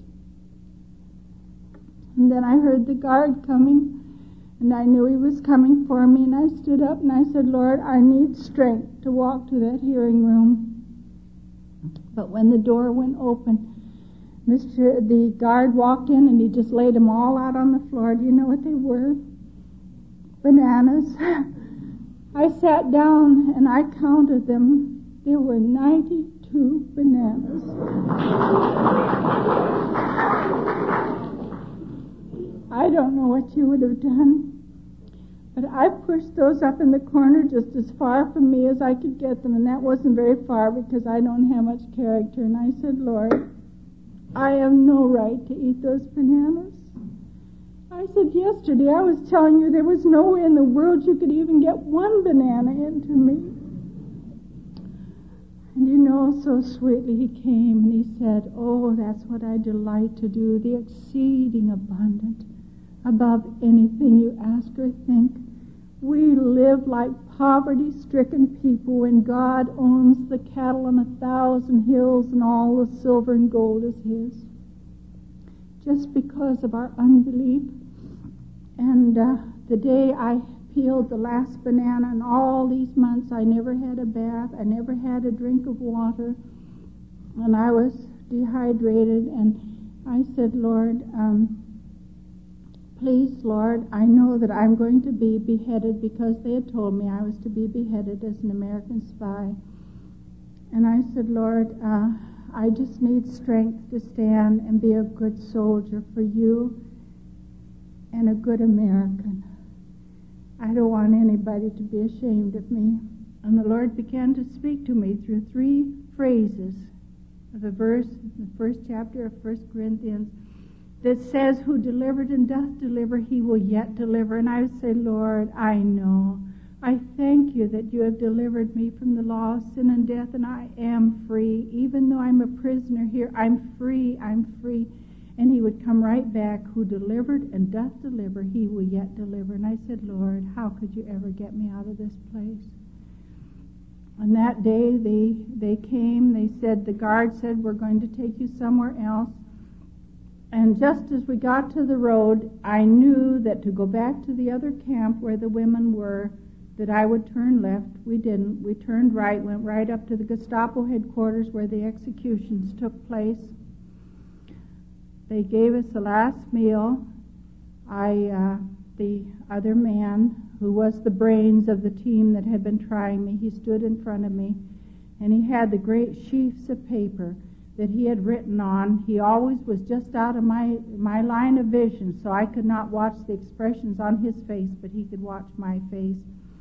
And then I heard the guard coming, and I knew he was coming for me, and I stood up and I said, "Lord, I need strength to walk to that hearing room." But when the door went open, the guard walked in and he just laid them all out on the floor. Do you know what they were? Bananas. I sat down and I counted them. There were 92 bananas. I don't know what you would have done, but I pushed those up in the corner just as far from me as I could get them, and that wasn't very far because I don't have much character. And I said, "Lord, I have no right to eat those bananas." I said, "Yesterday I was telling you there was no way in the world you could even get one banana into me." And you know, so sweetly he came and he said, "Oh, that's what I delight to do, the exceeding abundant, above anything you ask or think." We live like poverty-stricken people when God owns the cattle on 1,000 hills and all the silver and gold is his. Just because of our unbelief. And the day I peeled the last banana, and all these months I never had a bath, I never had a drink of water, and I was dehydrated, and I said, "Lord, please, Lord, I know that I'm going to be beheaded because they had told me I was to be beheaded as an American spy. And I said, Lord, I just need strength to stand and be a good soldier for you and a good American. I don't want anybody to be ashamed of me. And the Lord began to speak to me through 3 phrases of a verse in the first chapter of 1 Corinthians that says, who delivered and doth deliver, he will yet deliver. And I would say, Lord, I know. I thank you that you have delivered me from the law of sin and death, and I am free. Even though I'm a prisoner here, I'm free, I'm free. And he would come right back, who delivered and doth deliver, he will yet deliver. And I said, Lord, how could you ever get me out of this place? And that day they came, they said, the guard said, we're going to take you somewhere else. And just as we got to the road, I knew that to go back to the other camp where the women were, that I would turn left. We didn't. We turned right, went right up to the Gestapo headquarters where the executions took place. They gave us the last meal. The other man, who was the brains of the team that had been trying me, he stood in front of me, and he had the great sheafs of paper that he had written on. He always was just out of my line of vision, so I could not watch the expressions on his face, but he could watch my face.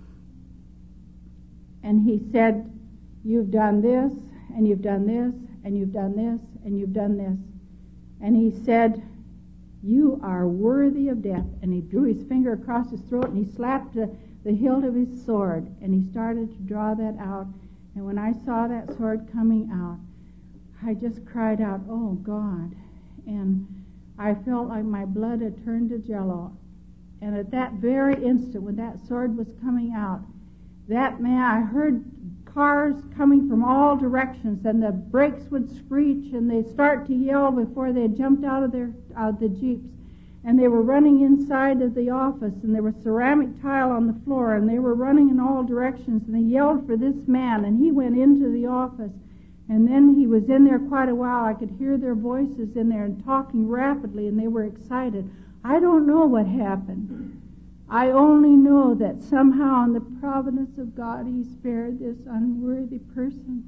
And he said, you've done this, and you've done this, and you've done this, and you've done this. And he said, you are worthy of death. And he drew his finger across his throat, and he slapped the hilt of his sword, and he started to draw that out. And when I saw that sword coming out, I just cried out, oh, God. And I felt like my blood had turned to jello. And at that very instant, when that sword was coming out, that man, I heard cars coming from all directions, and the brakes would screech, and they'd start to yell before they had jumped out of the Jeeps. And they were running inside of the office, and there was ceramic tile on the floor, and they were running in all directions, and they yelled for this man, and he went into the office. And then he was in there quite a while. I could hear their voices in there and talking rapidly, and they were excited. I don't know what happened. I only know that somehow in the providence of God, he spared this unworthy person.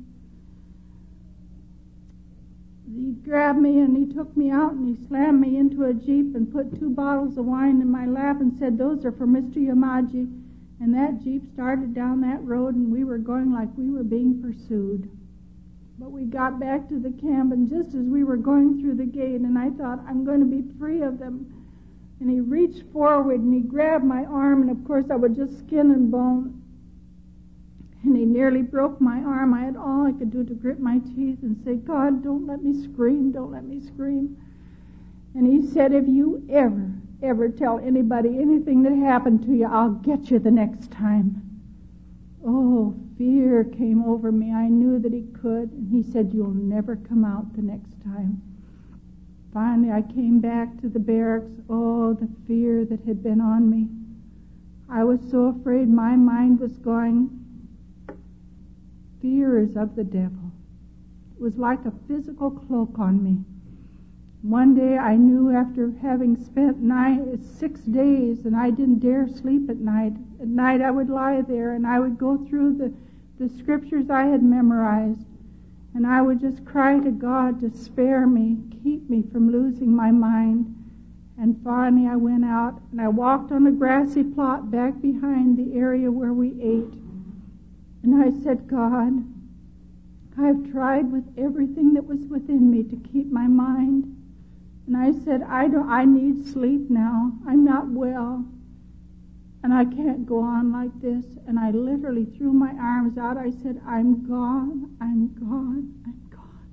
He grabbed me and he took me out and he slammed me into a Jeep and put 2 bottles of wine in my lap and said, those are for Mr. Yamaji. And that Jeep started down that road, and we were going like we were being pursued. But we got back to the camp, and just as we were going through the gate, and I thought, I'm going to be free of them. And he reached forward and he grabbed my arm, and of course I was just skin and bone. And he nearly broke my arm. I had all I could do to grit my teeth and say, God, don't let me scream, don't let me scream. And he said, if you ever tell anybody anything that happened to you, I'll get you the next time. Oh, fear came over me. I knew that he could. And he said, you'll never come out the next time. Finally, I came back to the barracks. Oh, the fear that had been on me. I was so afraid my mind was going. Fear is of the devil. It was like a physical cloak on me. One day I knew, after having spent 6 days, and I didn't dare sleep at night. At night I would lie there and I would go through the scriptures I had memorized. And I would just cry to God to spare me, keep me from losing my mind. And finally I went out and I walked on a grassy plot back behind the area where we ate. And I said, God, I've tried with everything that was within me to keep my mind. And I said, I need sleep now. I'm not well. And I can't go on like this. And I literally threw my arms out. I said, I'm gone, I'm gone, I'm gone.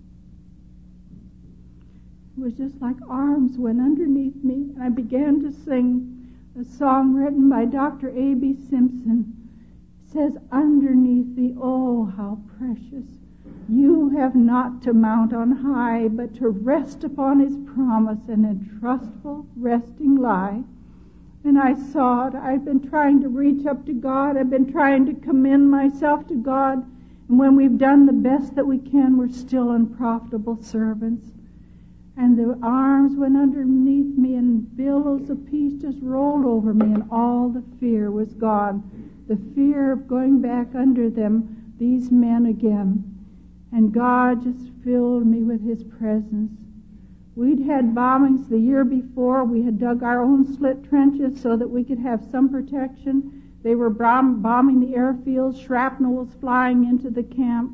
It was just like arms went underneath me. And I began to sing a song written by Dr. A.B. Simpson. It says, underneath thee, oh, how precious. You have not to mount on high, but to rest upon his promise and in trustful resting lie. And I saw it. I've been trying to reach up to God. I've been trying to commend myself to God. And when we've done the best that we can, we're still unprofitable servants. And the arms went underneath me, and billows of peace just rolled over me, and all the fear was gone. The fear of going back under them, these men again. And God just filled me with His presence. We'd had bombings the year before. We had dug our own slit trenches so that we could have some protection. They were bombing the airfields. Shrapnel was flying into the camp.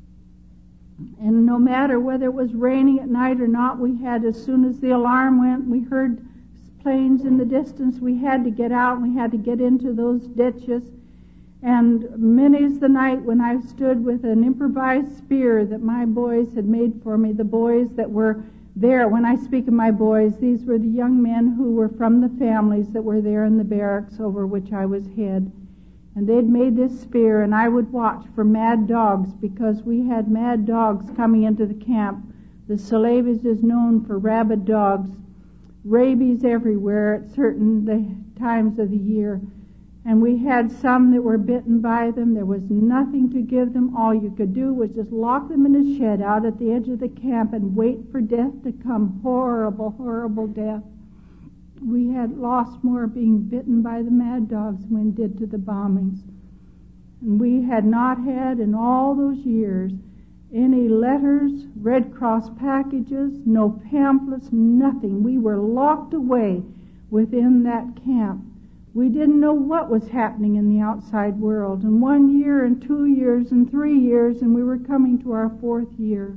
And no matter whether it was raining at night or not, we had, as soon as the alarm went, we heard planes in the distance. We had to get out. We had to get into those ditches. And many's the night when I stood with an improvised spear that my boys had made for me, the boys that were there. When I speak of my boys, these were the young men who were from the families that were there in the barracks over which I was head. And they'd made this spear, and I would watch for mad dogs, because we had mad dogs coming into the camp. The Salavis is known for rabid dogs, rabies everywhere at certain times of the year. And we had some that were bitten by them. There was nothing to give them. All you could do was just lock them in a shed out at the edge of the camp and wait for death to come. Horrible, horrible death. We had lost more being bitten by the mad dogs than we did to the bombings. And we had not had in all those years any letters, Red Cross packages, no pamphlets, nothing. We were locked away within that camp. We didn't know what was happening in the outside world. And 1 year and 2 years and 3 years, and we were coming to our 4th year.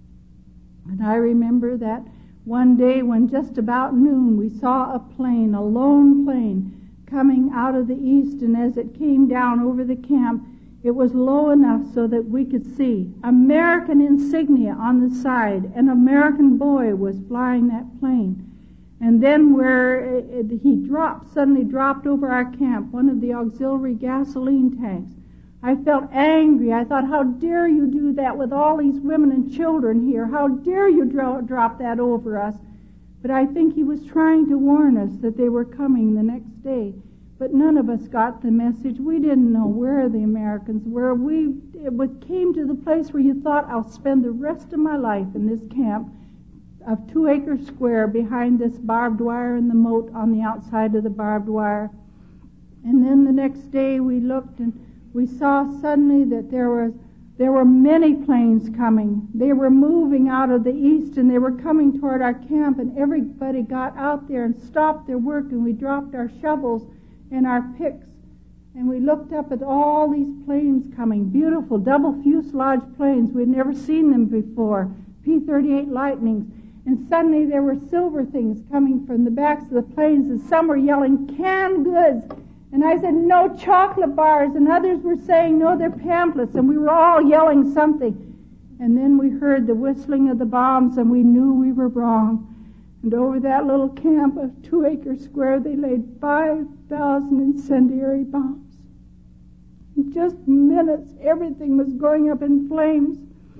And I remember that one day when just about noon we saw a plane, a lone plane, coming out of the east, and as it came down over the camp, it was low enough so that we could see American insignia on the side. An American boy was flying that plane. And then where he suddenly dropped over our camp, one of the auxiliary gasoline tanks. I felt angry. I thought, how dare you do that with all these women and children here? How dare you drop that over us? But I think he was trying to warn us that they were coming the next day. But none of us got the message. We didn't know where the Americans were. It came to the place where you thought, I'll spend the rest of my life in this camp of 2 acres square behind this barbed wire and the moat on the outside of the barbed wire. And then the next day we looked and we saw suddenly that there were many planes coming. They were moving out of the east, and they were coming toward our camp, and everybody got out there and stopped their work, and we dropped our shovels and our picks, and we looked up at all these planes coming, beautiful double fuselage planes. We'd never seen them before, P-38 Lightnings. And suddenly there were silver things coming from the backs of the planes, and some were yelling, canned goods. And I said, no, chocolate bars. And others were saying, no, they're pamphlets. And we were all yelling something. And then we heard the whistling of the bombs, and we knew we were wrong. And over that little camp of 2 acres square, they laid 5,000 incendiary bombs. In just minutes, everything was going up in flames.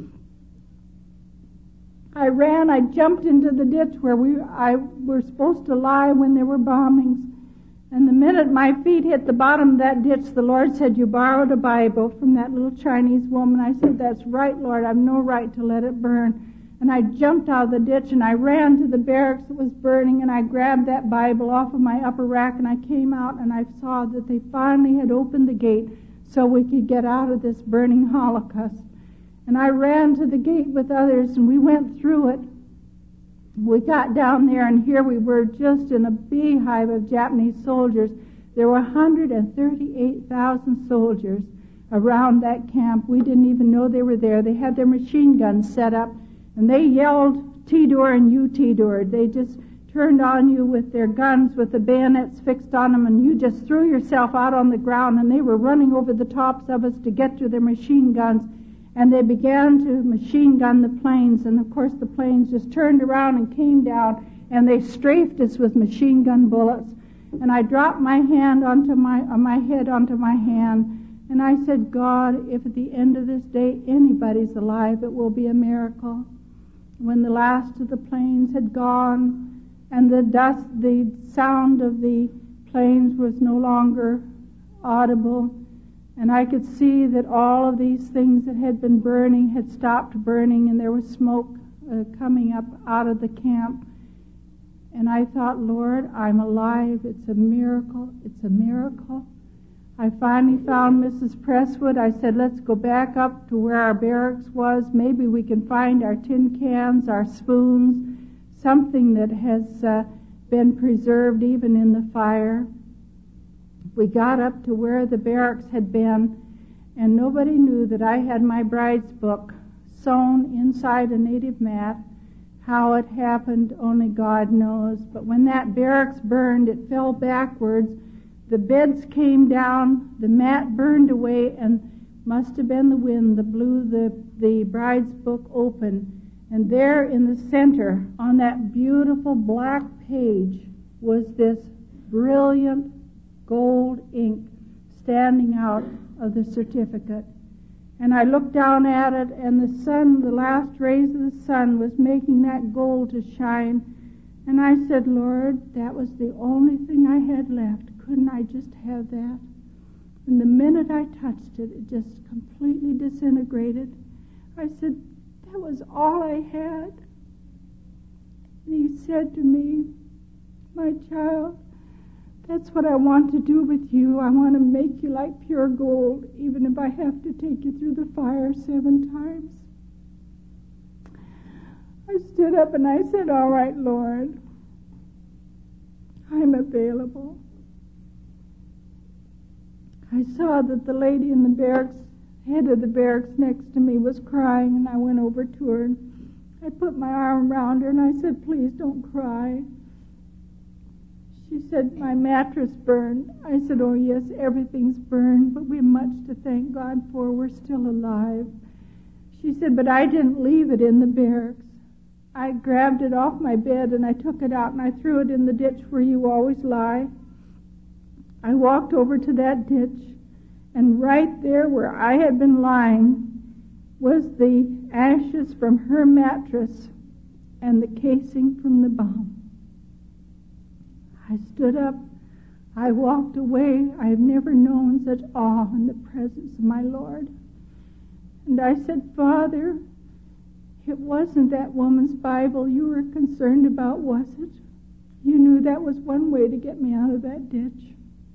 I jumped into the ditch where we were supposed to lie when there were bombings. And the minute my feet hit the bottom of that ditch, the Lord said, you borrowed a Bible from that little Chinese woman. I said, that's right, Lord. I've no right to let it burn. And I jumped out of the ditch, and I ran to the barracks that was burning, and I grabbed that Bible off of my upper rack, and I came out, and I saw that they finally had opened the gate so we could get out of this burning Holocaust. And I ran to the gate with others, and we went through it. We got down there, and here we were just in a beehive of Japanese soldiers. There were 138,000 soldiers around that camp. We didn't even know they were there. They had their machine guns set up, and they yelled T-door and you T-door. They just turned on you with their guns with the bayonets fixed on them, and you just threw yourself out on the ground, and they were running over the tops of us to get to their machine guns. And they began to machine gun the planes, and of course the planes just turned around and came down, and they strafed us with machine gun bullets. And I dropped my hand onto my head onto my hand, and I said, God, if at the end of this day anybody's alive, it will be a miracle. When the last of the planes had gone, and the sound of the planes was no longer audible, and I could see that all of these things that had been burning had stopped burning, and there was smoke coming up out of the camp. And I thought, Lord, I'm alive. It's a miracle. It's a miracle. I finally found Mrs. Presswood. I said, let's go back up to where our barracks was. Maybe we can find our tin cans, our spoons, something that has been preserved even in the fire. We got up to where the barracks had been, and nobody knew that I had my bride's book sewn inside a native mat. How it happened, only God knows. But when that barracks burned, it fell backwards. The beds came down, the mat burned away, and must have been the wind that blew the bride's book open. And there in the center, on that beautiful black page, was this brilliant gold ink standing out of the certificate. And I looked down at it, and the sun, the last rays of the sun, was making that gold to shine. And I said, Lord, that was the only thing I had left. Couldn't I just have that? And the minute I touched it, it just completely disintegrated. I said, that was all I had. And he said to me, my child, that's what I want to do with you. I want to make you like pure gold, even if I have to take you through the fire 7 times. I stood up and I said, all right, Lord, I'm available. I saw that the lady in the barracks, head of the barracks next to me, was crying, and I went over to her and I put my arm around her and I said, please don't cry. She said, my mattress burned. I said, oh yes, everything's burned, but we have much to thank God for. We're still alive. She said, but I didn't leave it in the barracks. I grabbed it off my bed and I took it out and I threw it in the ditch where you always lie. I walked over to that ditch, and right there where I had been lying was the ashes from her mattress and the casing from the bomb. I stood up. I walked away. I have never known such awe in the presence of my Lord. And I said, Father, it wasn't that woman's Bible you were concerned about, was it? You knew that was one way to get me out of that ditch.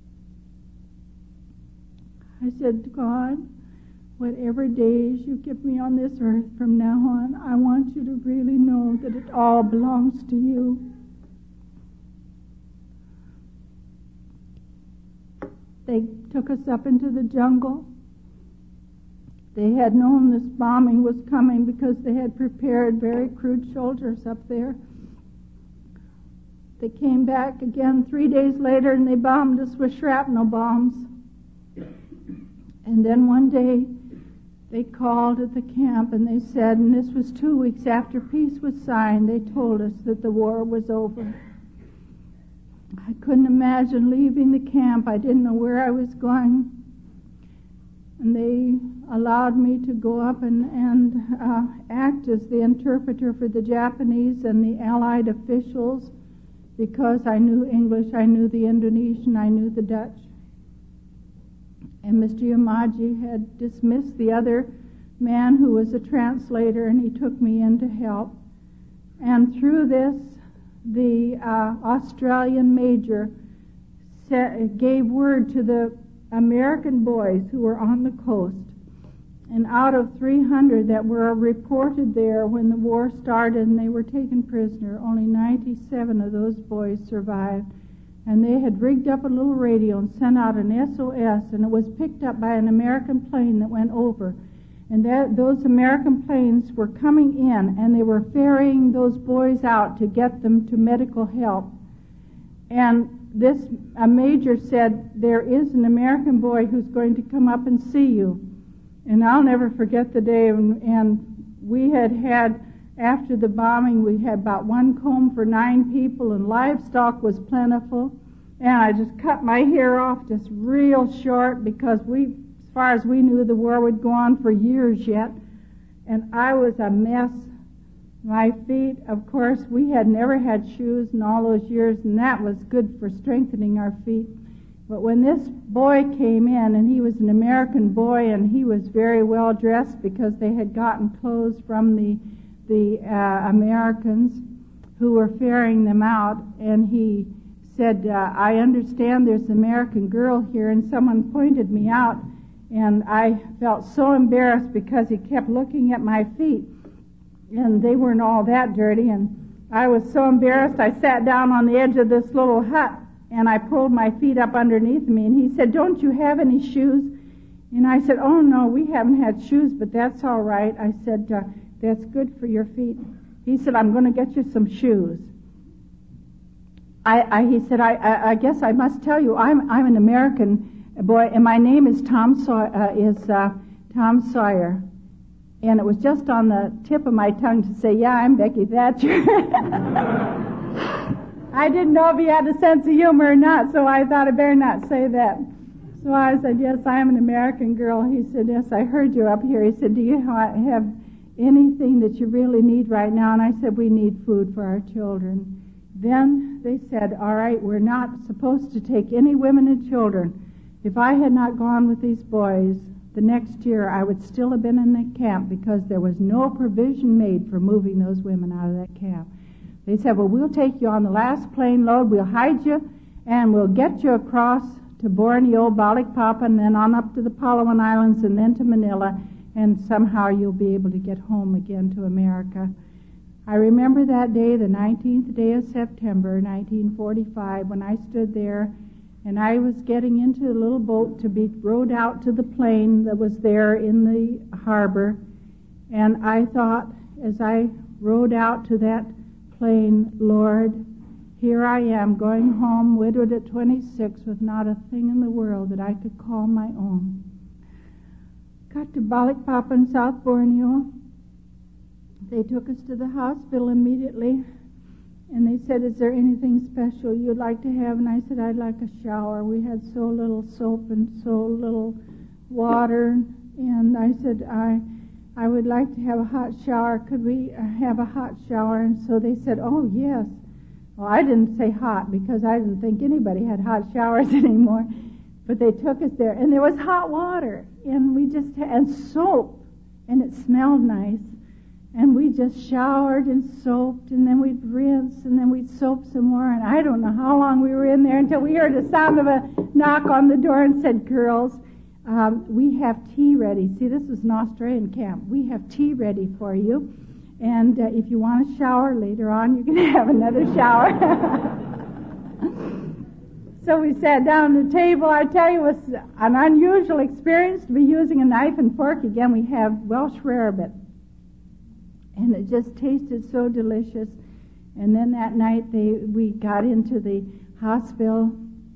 I said, God, whatever days you give me on this earth from now on, I want you to really know that it all belongs to you. They took us up into the jungle. They had known this bombing was coming because they had prepared very crude soldiers up there. They came back again 3 days later and they bombed us with shrapnel bombs. And then one day they called at the camp and they said, and this was 2 weeks after peace was signed, they told us that the war was over. I couldn't imagine leaving the camp. I didn't know where I was going. And they allowed me to go up and act as the interpreter for the Japanese and the Allied officials because I knew English, I knew the Indonesian, I knew the Dutch. And Mr. Yamaji had dismissed the other man who was a translator, and he took me in to help. And through this, the Australian major gave word to the American boys who were on the coast. And out of 300 that were reported there when the war started and they were taken prisoner, only 97 of those boys survived. And they had rigged up a little radio and sent out an SOS, and it was picked up by an American plane that went over. And those American planes were coming in, and they were ferrying those boys out to get them to medical help. And this major said, there is an American boy who's going to come up and see you. And I'll never forget the day, and we had, after the bombing, we had about 1 comb for 9 people, and livestock was plentiful. And I just cut my hair off just real short because as far as we knew, the war would go on for years yet. And I was a mess. My feet, of course, we had never had shoes in all those years, and that was good for strengthening our feet. But when this boy came in, and he was an American boy, and he was very well dressed because they had gotten clothes from the the Americans who were ferrying them out, and he said, I understand there's an American girl here, and someone pointed me out, and I felt so embarrassed because he kept looking at my feet, and they weren't all that dirty, and I was so embarrassed I sat down on the edge of this little hut, and I pulled my feet up underneath me, and he said, don't you have any shoes? And I said, oh no, we haven't had shoes, but that's all right. I said, that's good for your feet. He said, I'm going to get you some shoes. He said, I guess I must tell you, I'm an American boy, and my name is Tom Sawyer. And it was just on the tip of my tongue to say, yeah, I'm Becky Thatcher. I didn't know if he had a sense of humor or not, so I thought I better not say that. So I said, yes, I am an American girl. He said, yes, I heard you up here. He said, do you have anything that you really need right now? And I said, we need food for our children. Then they said, all right, we're not supposed to take any women and children. If I had not gone with these boys, the next year I would still have been in the camp because there was no provision made for moving those women out of that camp. They said, well, we'll take you on the last plane load, we'll hide you, and we'll get you across to Borneo, Balikpapan, and then on up to the Palawan Islands, and then to Manila, and somehow you'll be able to get home again to America. I remember that day, the 19th day of September, 1945, when I stood there, and I was getting into a little boat to be rowed out to the plane that was there in the harbor, and I thought, as I rowed out to that plane, Lord, here I am, going home, widowed at 26, with not a thing in the world that I could call my own. Got to Balikpapan, South Borneo. They took us to the hospital immediately, and they said, is there anything special you'd like to have? And I said, I'd like a shower. We had so little soap and so little water, and I said, I would like to have a hot shower. Could we have a hot shower? And so they said, oh, yes. Well, I didn't say hot because I didn't think anybody had hot showers anymore. But they took us there, and there was hot water, and and soap, and it smelled nice. And we just showered and soaped, and then we'd rinse, and then we'd soap some more. And I don't know how long we were in there until we heard the sound of a knock on the door and said, girls, we have tea ready. See, this is an Australian camp. We have tea ready for you. And if you want a shower later on, you can have another shower. So we sat down at the table. I tell you, it was an unusual experience to be using a knife and fork. Again, we have Welsh rarebit. And it just tasted so delicious. And then that night we got into the hospital.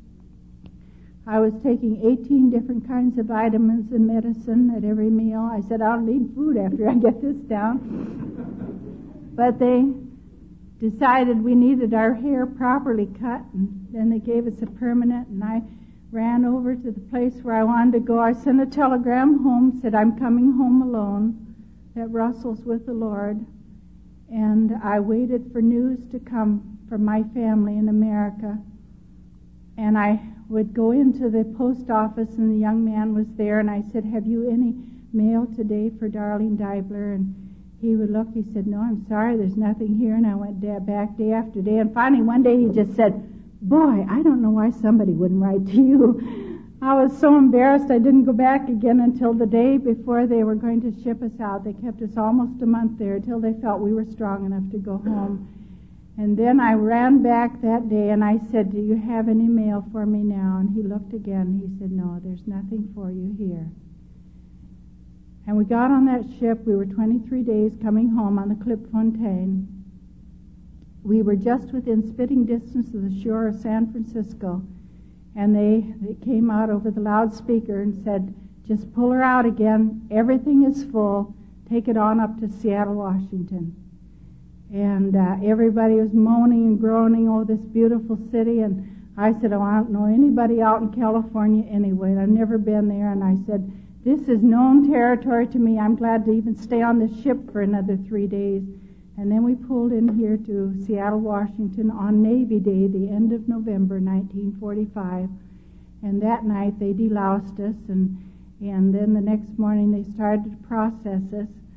I was taking 18 different kinds of vitamins and medicine at every meal. I said, I'll need food after I get this down. But they decided we needed our hair properly cut, and then they gave us a permanent, and I ran over to the place where I wanted to go. I sent a telegram home, said, I'm coming home alone, that Russell's with the Lord. And I waited for news to come from my family in America. And I would go into the post office, and the young man was there, and I said, have you any mail today for Darlene Deibler? And he would look, he said, no, I'm sorry, there's nothing here. And I went back day after day, and finally one day he just said, boy, I don't know why somebody wouldn't write to you. I was so embarrassed I didn't go back again until the day before they were going to ship us out. They kept us almost a month there until they felt we were strong enough to go home. And then I ran back that day, and I said, do you have any mail for me now? And he looked again. He said, no, there's nothing for you here. And we got on that ship. We were 23 days coming home on the Klipfontein. We were just within spitting distance of the shore of San Francisco. And they came out over the loudspeaker and said, just pull her out again. Everything is full. Take it on up to Seattle, Washington. And everybody was moaning and groaning, oh, this beautiful city. And I said, oh, I don't know anybody out in California anyway. I've never been there. And I said, this is known territory to me. I'm glad to even stay on the ship for another 3 days. And then we pulled in here to Seattle, Washington on Navy Day, the end of November 1945. And that night they deloused us, and then the next morning they started to process us.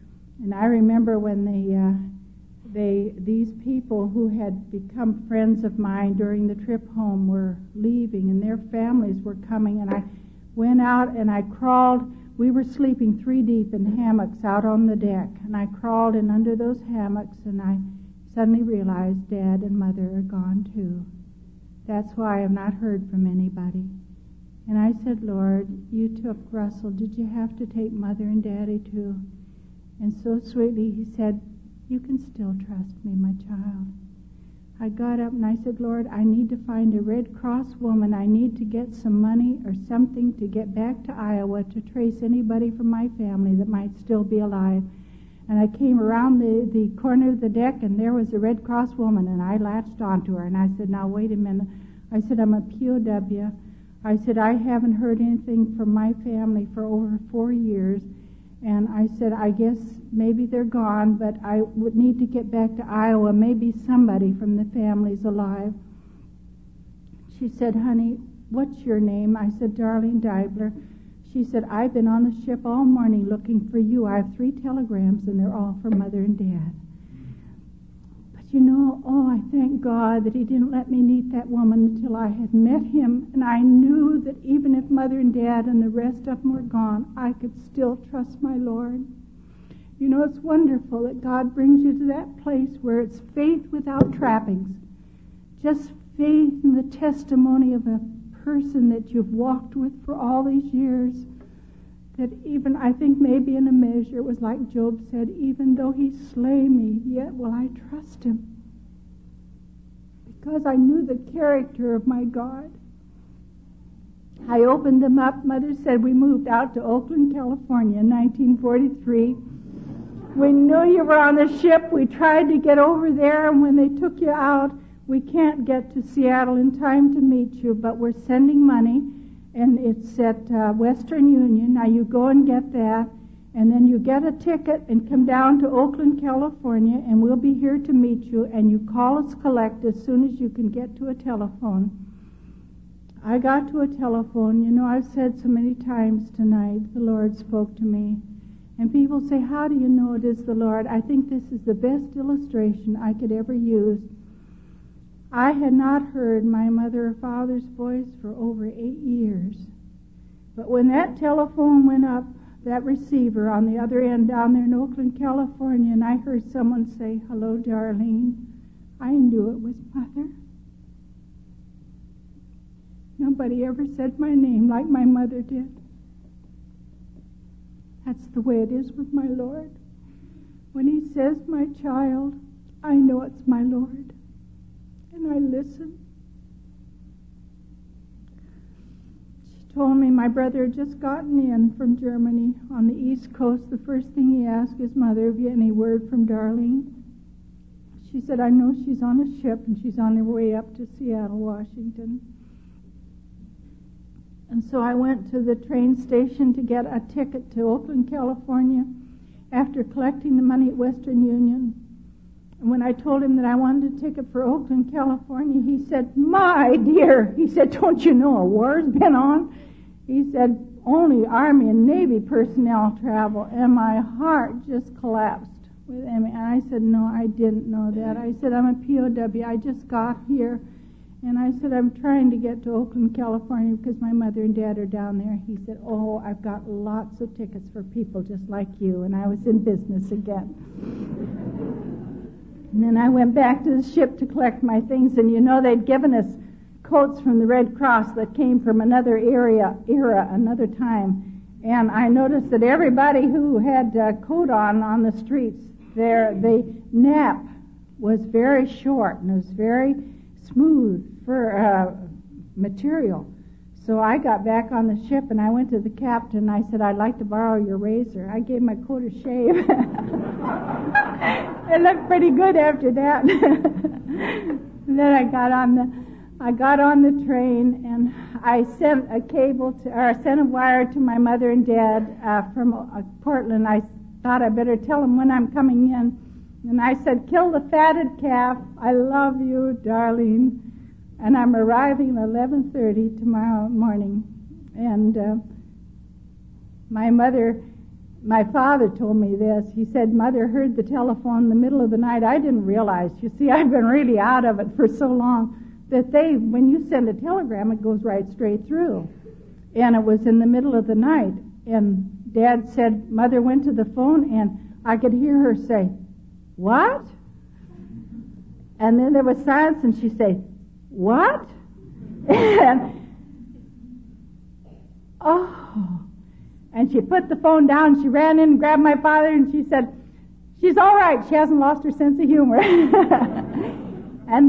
And I remember when these people who had become friends of mine during the trip home were leaving, and their families were coming, and I went out and I crawled. We were sleeping 3 deep in hammocks out on the deck, and I crawled in under those hammocks, and I suddenly realized Dad and Mother are gone too. That's why I have not heard from anybody. And I said, Lord, you took Russell. Did you have to take Mother and Daddy too? And so sweetly he said, you can still trust me, my child. I got up and I said, Lord, I need to find a Red Cross woman. I need to get some money or something to get back to Iowa to trace anybody from my family that might still be alive. And I came around the corner of the deck, and there was a Red Cross woman, and I latched onto her. And I said, now, wait a minute. I said, I'm a POW. I said, I haven't heard anything from my family for over 4 years. And I said, I guess maybe they're gone, but I would need to get back to Iowa. Maybe somebody from the family's alive. She said, honey, what's your name? I said, Darlene Deibler. She said, I've been on the ship all morning looking for you. I have 3 telegrams, and they're all from Mother and Dad. But you know, I thank God that he didn't let me meet that woman until I had met him, and I knew that even if Mother and Dad and the rest of them were gone, I could still trust my Lord. You know, it's wonderful that God brings you to that place where it's faith without trappings. Just faith in the testimony of a person that you've walked with for all these years, that even, I think maybe in a measure, it was like Job said, even though he slay me, yet will I trust him. Because I knew the character of my God. I opened them up. Mother said we moved out to Oakland, California in 1943. We knew you were on the ship. We tried to get over there, and when they took you out, we can't get to Seattle in time to meet you, but we're sending money, and it's at Western Union. Now you go and get that, and then you get a ticket and come down to Oakland, California, and we'll be here to meet you, and you call us collect as soon as you can get to a telephone. I got to a telephone. You know, I've said so many times tonight, the Lord spoke to me. And people say, how do you know it is the Lord? I think this is the best illustration I could ever use. I had not heard my mother or father's voice for over 8 years. But when that telephone went up, that receiver on the other end down there in Oakland, California, and I heard someone say, hello, Darlene, I knew it was Mother. Nobody ever said my name like my mother did. That's the way it is with my Lord. When he says, my child, I know it's my Lord. And I listen. She told me my brother had just gotten in from Germany on the East Coast. The first thing he asked his mother, have you any word from Darlene? She said, I know she's on a ship and she's on her way up to Seattle, Washington. And so I went to the train station to get a ticket to Oakland, California after collecting the money at Western Union. And when I told him that I wanted a ticket for Oakland, California, he said, my dear, he said, don't you know a war's been on? He said, only Army and Navy personnel travel. And my heart just collapsed with him. And I said, no, I didn't know that. I said, I'm a POW. I just got here. And I said, I'm trying to get to Oakland, California because my mother and dad are down there. He said, oh, I've got lots of tickets for people just like you. And I was in business again. And then I went back to the ship to collect my things. And you know, they'd given us coats from the Red Cross that came from another era, another time. And I noticed that everybody who had a coat on the streets there, the nap was very short and it was very smooth for material. So I got back on the ship and I went to the captain and I said, I'd like to borrow your razor. I gave my coat a shave. It looked pretty good after that. And then I got on the train and I sent a wire to my mother and dad from Portland. I thought I better tell them when I'm coming in. And I said, kill the fatted calf. I love you, Darlene. And I'm arriving at 11:30 tomorrow morning. And my mother my father told me this. He said, Mother heard the telephone in the middle of the night. I didn't realize. You see, I've been really out of it for so long that when you send a telegram, it goes right straight through. And it was in the middle of the night. And Dad said, Mother went to the phone, and I could hear her say, what? And then there was silence, and she'd say, what? And she put the phone down. She ran in and grabbed my father, and she said, she's all right. She hasn't lost her sense of humor. And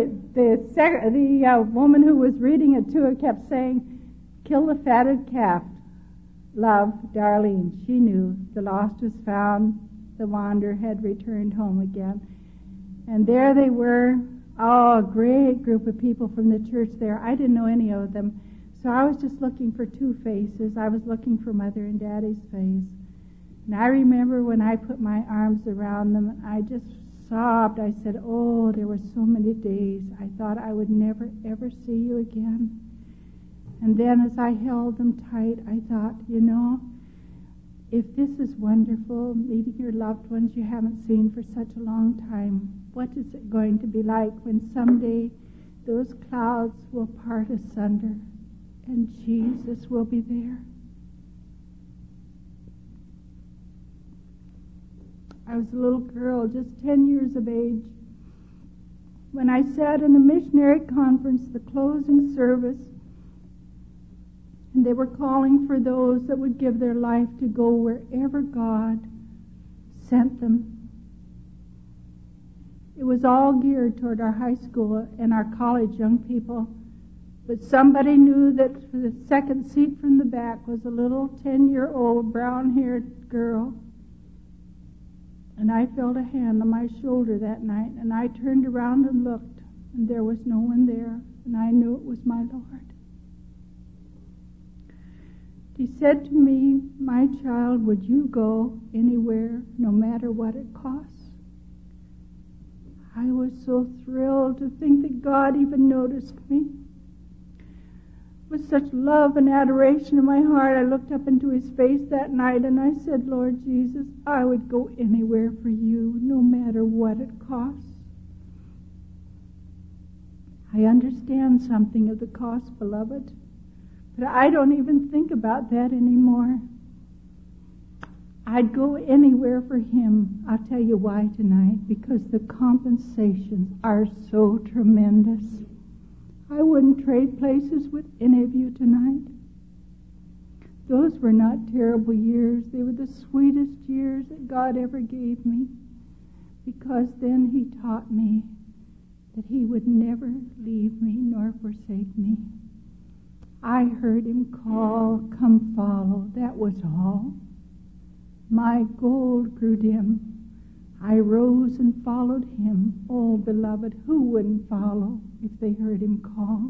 the woman who was reading it to her kept saying, kill the fatted calf. Love, Darlene. She knew the lost was found. The wanderer had returned home again. And there they were, a great group of people from the church there. I didn't know any of them. So I was just looking for two faces. I was looking for Mother and Daddy's face. And I remember when I put my arms around them, I just sobbed. I said, oh, there were so many days. I thought I would never, ever see you again. And then as I held them tight, I thought, if this is wonderful, meeting your loved ones you haven't seen for such a long time, what is it going to be like when someday those clouds will part asunder and Jesus will be there? I was a little girl, just 10 years of age, when I sat in a missionary conference, the closing service, and they were calling for those that would give their life to go wherever God sent them. It was all geared toward our high school and our college young people. But somebody knew that for the second seat from the back was a little 10-year-old brown-haired girl. And I felt a hand on my shoulder that night, and I turned around and looked, and there was no one there, and I knew it was my Lord. He said to me, my child, would you go anywhere, no matter what it costs? I was so thrilled to think that God even noticed me. With such love and adoration in my heart, I looked up into his face that night and I said, Lord Jesus, I would go anywhere for you, no matter what it costs. I understand something of the cost, beloved, but I don't even think about that anymore. I'd go anywhere for him. I'll tell you why tonight, because the compensations are so tremendous. I wouldn't trade places with any of you tonight. Those were not terrible years. They were the sweetest years that God ever gave me, because then he taught me that he would never leave me nor forsake me. I heard him call, come follow. That was all. My gold grew dim. I rose and followed him. Oh, beloved, who wouldn't follow if they heard him call?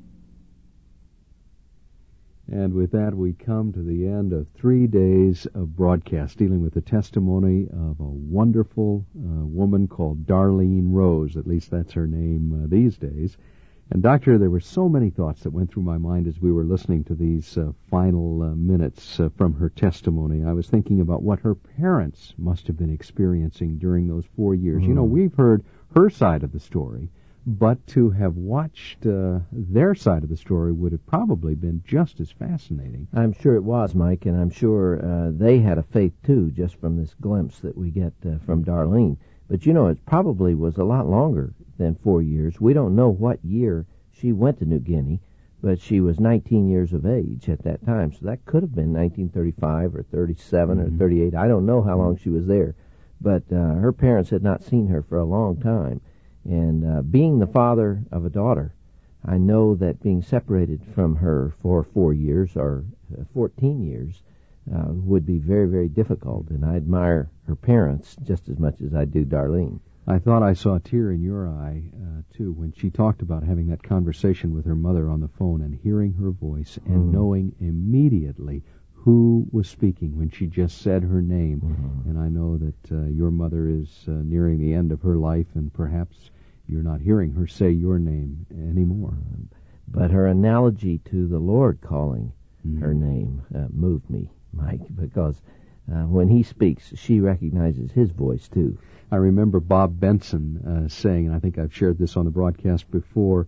And with that, we come to the end of 3 days of broadcast dealing with the testimony of a wonderful woman called Darlene Rose. At least that's her name these days. And, Doctor, there were so many thoughts that went through my mind as we were listening to these final minutes from her testimony. I was thinking about what her parents must have been experiencing during those 4 years. You know, we've heard her side of the story, but to have watched their side of the story would have probably been just as fascinating. I'm sure it was, Mike, and I'm sure they had a faith, too, just from this glimpse that we get from Darlene. But, you know, it probably was a lot longer than 4 years. We don't know what year she went to New Guinea, but she was 19 years of age at that time. So that could have been 1935 or 37 or 38. I don't know how long she was there. But her parents had not seen her for a long time. And being the father of a daughter, I know that being separated from her for 4 years or 14 years would be very, very difficult. And I admire her parents just as much as I do Darlene. I thought I saw a tear in your eye, too, when she talked about having that conversation with her mother on the phone and hearing her voice and knowing immediately who was speaking when she just said her name. And I know that your mother is nearing the end of her life, and perhaps you're not hearing her say your name anymore. But her analogy to the Lord calling her name moved me, Mike, because when he speaks, she recognizes his voice too. I remember Bob Benson saying, and I think I've shared this on the broadcast before,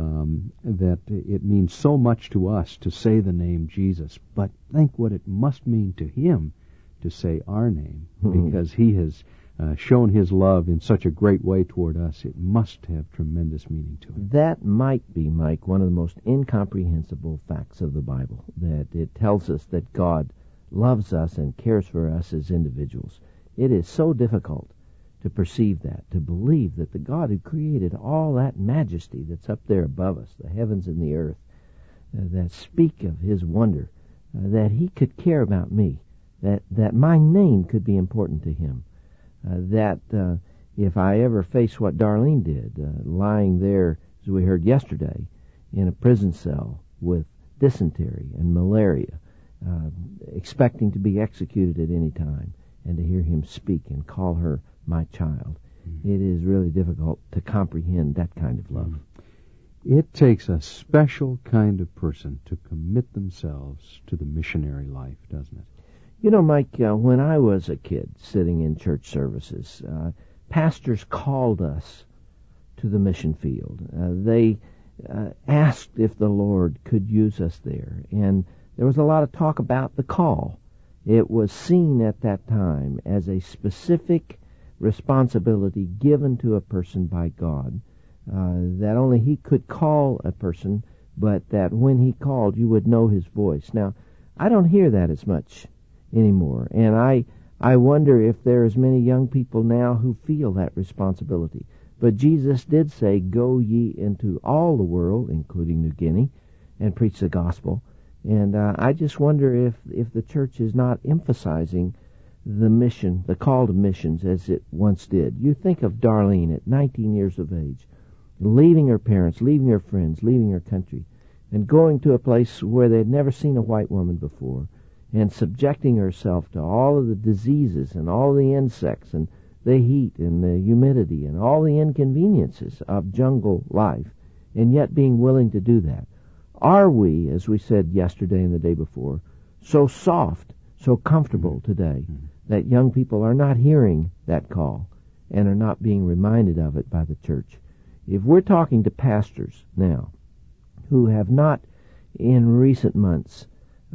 that it means so much to us to say the name Jesus, but think what it must mean to him to say our name, because he has shown his love in such a great way toward us. It must have tremendous meaning to him. That might be, Mike, one of the most incomprehensible facts of the Bible, that it tells us that God loves us and cares for us as individuals. It is so difficult to perceive that, to believe that the God who created all that majesty that's up there above us, the heavens and the earth, that speak of his wonder, that he could care about me, that my name could be important to him, that if I ever face what Darlene did, lying there, as we heard yesterday, in a prison cell with dysentery and malaria, expecting to be executed at any time, and to hear him speak and call her my child. It is really difficult to comprehend that kind of love. It takes a special kind of person to commit themselves to the missionary life, doesn't it? You know, Mike, when I was a kid sitting in church services, pastors called us to the mission field. They asked if the Lord could use us there, and there was a lot of talk about the call. It was seen at that time as a specific responsibility given to a person by God, that only he could call a person, but that when he called, you would know his voice. Now, I don't hear that as much anymore, and I wonder if there are as many young people now who feel that responsibility. But Jesus did say, "Go ye into all the world," including New Guinea, and preach the gospel. And I just wonder if the church is not emphasizing the mission, the call to missions, as it once did. You think of Darlene at 19 years of age, leaving her parents, leaving her friends, leaving her country, and going to a place where they'd never seen a white woman before, and subjecting herself to all of the diseases and all the insects and the heat and the humidity and all the inconveniences of jungle life, and yet being willing to do that. Are we, as we said yesterday and the day before, so soft, so comfortable today that young people are not hearing that call and are not being reminded of it by the church? If we're talking to pastors now who have not in recent months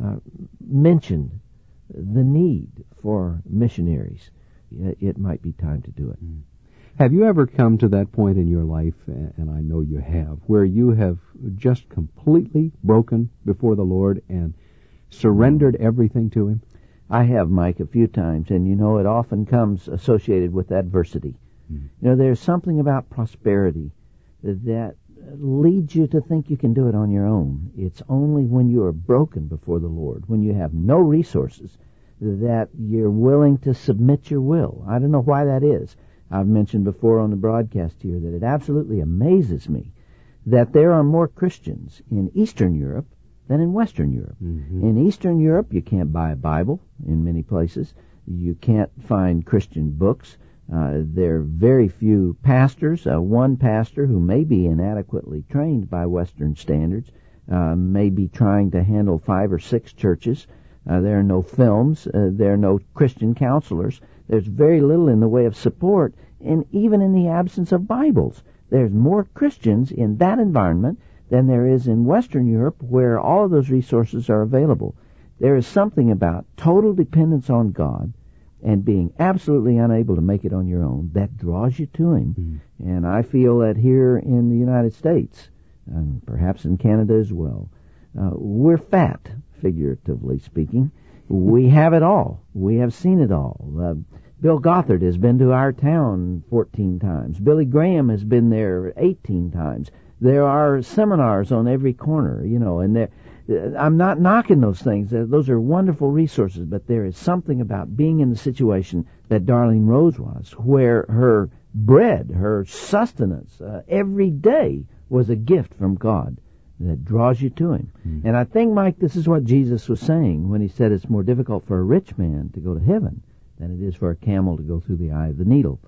mentioned the need for missionaries, it might be time to do it. Have you ever come to that point in your life, and I know you have, where you have just completely broken before the Lord and surrendered everything to him? I have, Mike, a few times, and you know, it often comes associated with adversity. You know, there's something about prosperity that leads you to think you can do it on your own. It's only when you are broken before the Lord, when you have no resources, that you're willing to submit your will. I don't know why that is. I've mentioned before on the broadcast here that it absolutely amazes me that there are more Christians in Eastern Europe than in Western Europe. In Eastern Europe, you can't buy a Bible in many places. You can't find Christian books. There are very few pastors. One pastor who may be inadequately trained by Western standards may be trying to handle 5 or 6 churches. There are no films. There are no Christian counselors. There's very little in the way of support, and even in the absence of Bibles. There's more Christians in that environment than there is in Western Europe, where all of those resources are available. There is something about total dependence on God and being absolutely unable to make it on your own that draws you to him. And I feel that here in the United States, and perhaps in Canada as well, we're fat, figuratively speaking. We have it all. We have seen it all. Bill Gothard has been to our town 14 times. Billy Graham has been there 18 times. There are seminars on every corner, you know, and I'm not knocking those things. Those are wonderful resources, but there is something about being in the situation that Darlene Rose was, where her bread, her sustenance, every day was a gift from God that draws you to him. And I think, Mike, this is what Jesus was saying when he said it's more difficult for a rich man to go to heaven than it is for a camel to go through the eye of the needle,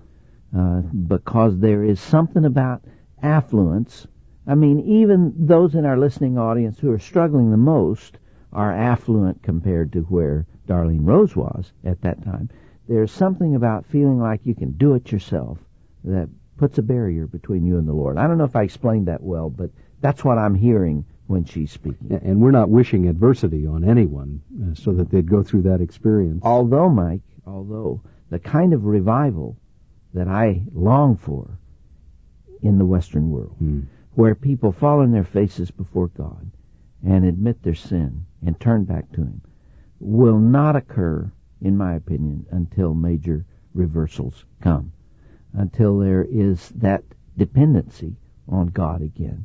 because there is something about affluence. I mean, even those in our listening audience who are struggling the most are affluent compared to where Darlene Rose was at that time, there's something about feeling like you can do it yourself that puts a barrier between you and the Lord. I don't know if I explained that well, but that's what I'm hearing when she's speaking. And we're not wishing adversity on anyone so that they'd go through that experience. Although, Mike, the kind of revival that I long for in the Western world, where people fall on their faces before God and admit their sin and turn back to Him, will not occur, in my opinion, until major reversals come, until there is that dependency on God again.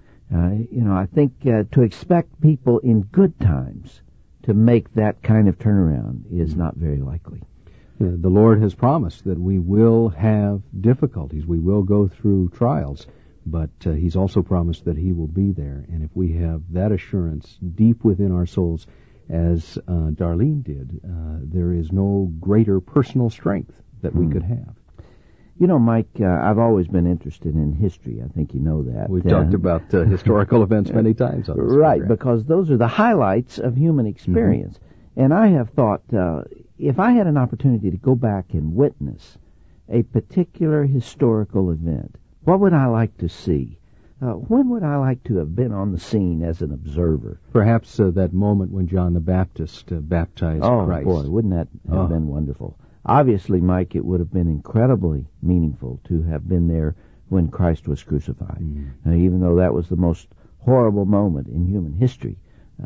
I think to expect people in good times to make that kind of turnaround is not very likely. The Lord has promised that we will have difficulties, we will go through trials, but He's also promised that He will be there. And if we have that assurance deep within our souls, as Darlene did, there is no greater personal strength that we could have. You know, Mike, I've always been interested in history. I think you know that. We've talked about historical events many times on this right, program. Because those are the highlights of human experience. And I have thought, if I had an opportunity to go back and witness a particular historical event, what would I like to see? When would I like to have been on the scene as an observer? Perhaps that moment when John the Baptist baptized Christ. Oh, boy, wouldn't that have been wonderful? Obviously, Mike, it would have been incredibly meaningful to have been there when Christ was crucified. Even though that was the most horrible moment in human history,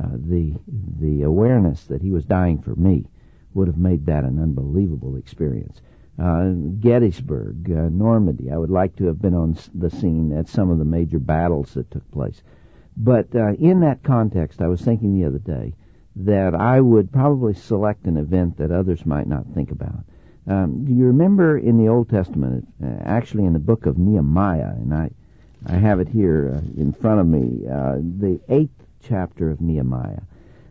the awareness that He was dying for me would have made that an unbelievable experience. Gettysburg, Normandy, I would like to have been on the scene at some of the major battles that took place. But in that context, I was thinking the other day that I would probably select an event that others might not think about. Do you remember in the Old Testament, actually in the book of Nehemiah, and I have it here in front of me, the 8th chapter of Nehemiah,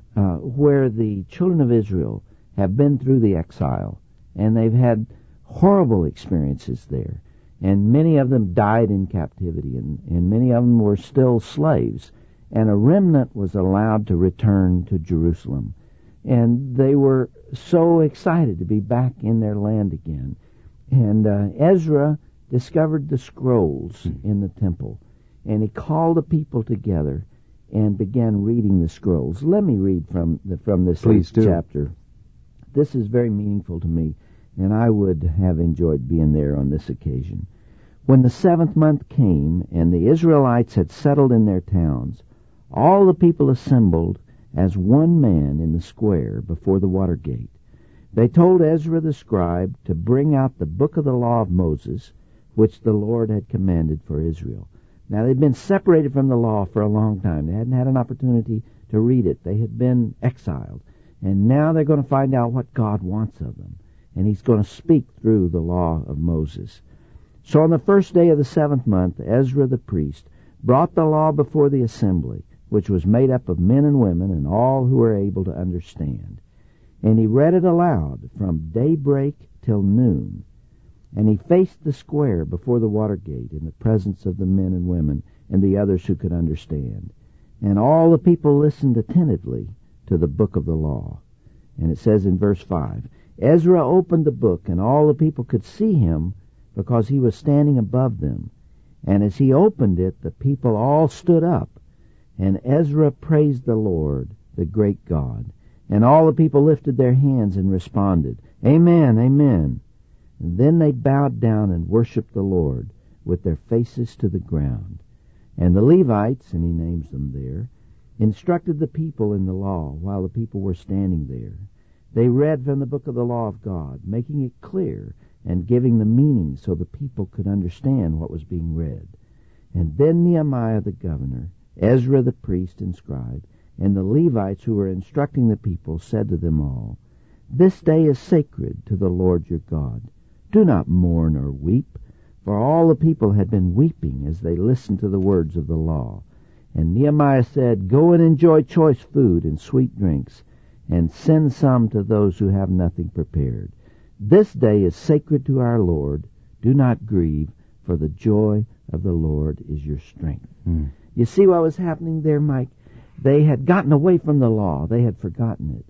where the children of Israel have been through the exile, and they've had horrible experiences there, and many of them died in captivity, and many of them were still slaves, and a remnant was allowed to return to Jerusalem. And they were so excited to be back in their land again. And Ezra discovered the scrolls in the temple, and he called the people together and began reading the scrolls. Let me read from this chapter. This is very meaningful to me, and I would have enjoyed being there on this occasion. When the 7th month came, and the Israelites had settled in their towns, all the people assembled as one man in the square before the water gate. They told Ezra the scribe to bring out the book of the law of Moses, which the Lord had commanded for Israel. Now, they'd been separated from the law for a long time. They hadn't had an opportunity to read it. They had been exiled. And now they're going to find out what God wants of them. And He's going to speak through the law of Moses. So on the first day of the 7th month, Ezra the priest brought the law before the assembly, which was made up of men and women and all who were able to understand. And he read it aloud from daybreak till noon. And he faced the square before the water gate in the presence of the men and women and the others who could understand. And all the people listened attentively to the book of the law. And it says in verse 5, Ezra opened the book, and all the people could see him because he was standing above them. And as he opened it, the people all stood up. And Ezra praised the Lord, the great God. And all the people lifted their hands and responded, Amen, Amen. And then they bowed down and worshipped the Lord with their faces to the ground. And the Levites, and he names them there, instructed the people in the law while the people were standing there. They read from the book of the law of God, making it clear and giving the meaning so the people could understand what was being read. And then Nehemiah the governor, Ezra the priest and scribe, and the Levites who were instructing the people said to them all, This day is sacred to the Lord your God. Do not mourn or weep, for all the people had been weeping as they listened to the words of the law. And Nehemiah said, Go and enjoy choice food and sweet drinks, and send some to those who have nothing prepared. This day is sacred to our Lord. Do not grieve, for the joy of the Lord is your strength. You see what was happening there, Mike? They had gotten away from the law. They had forgotten it.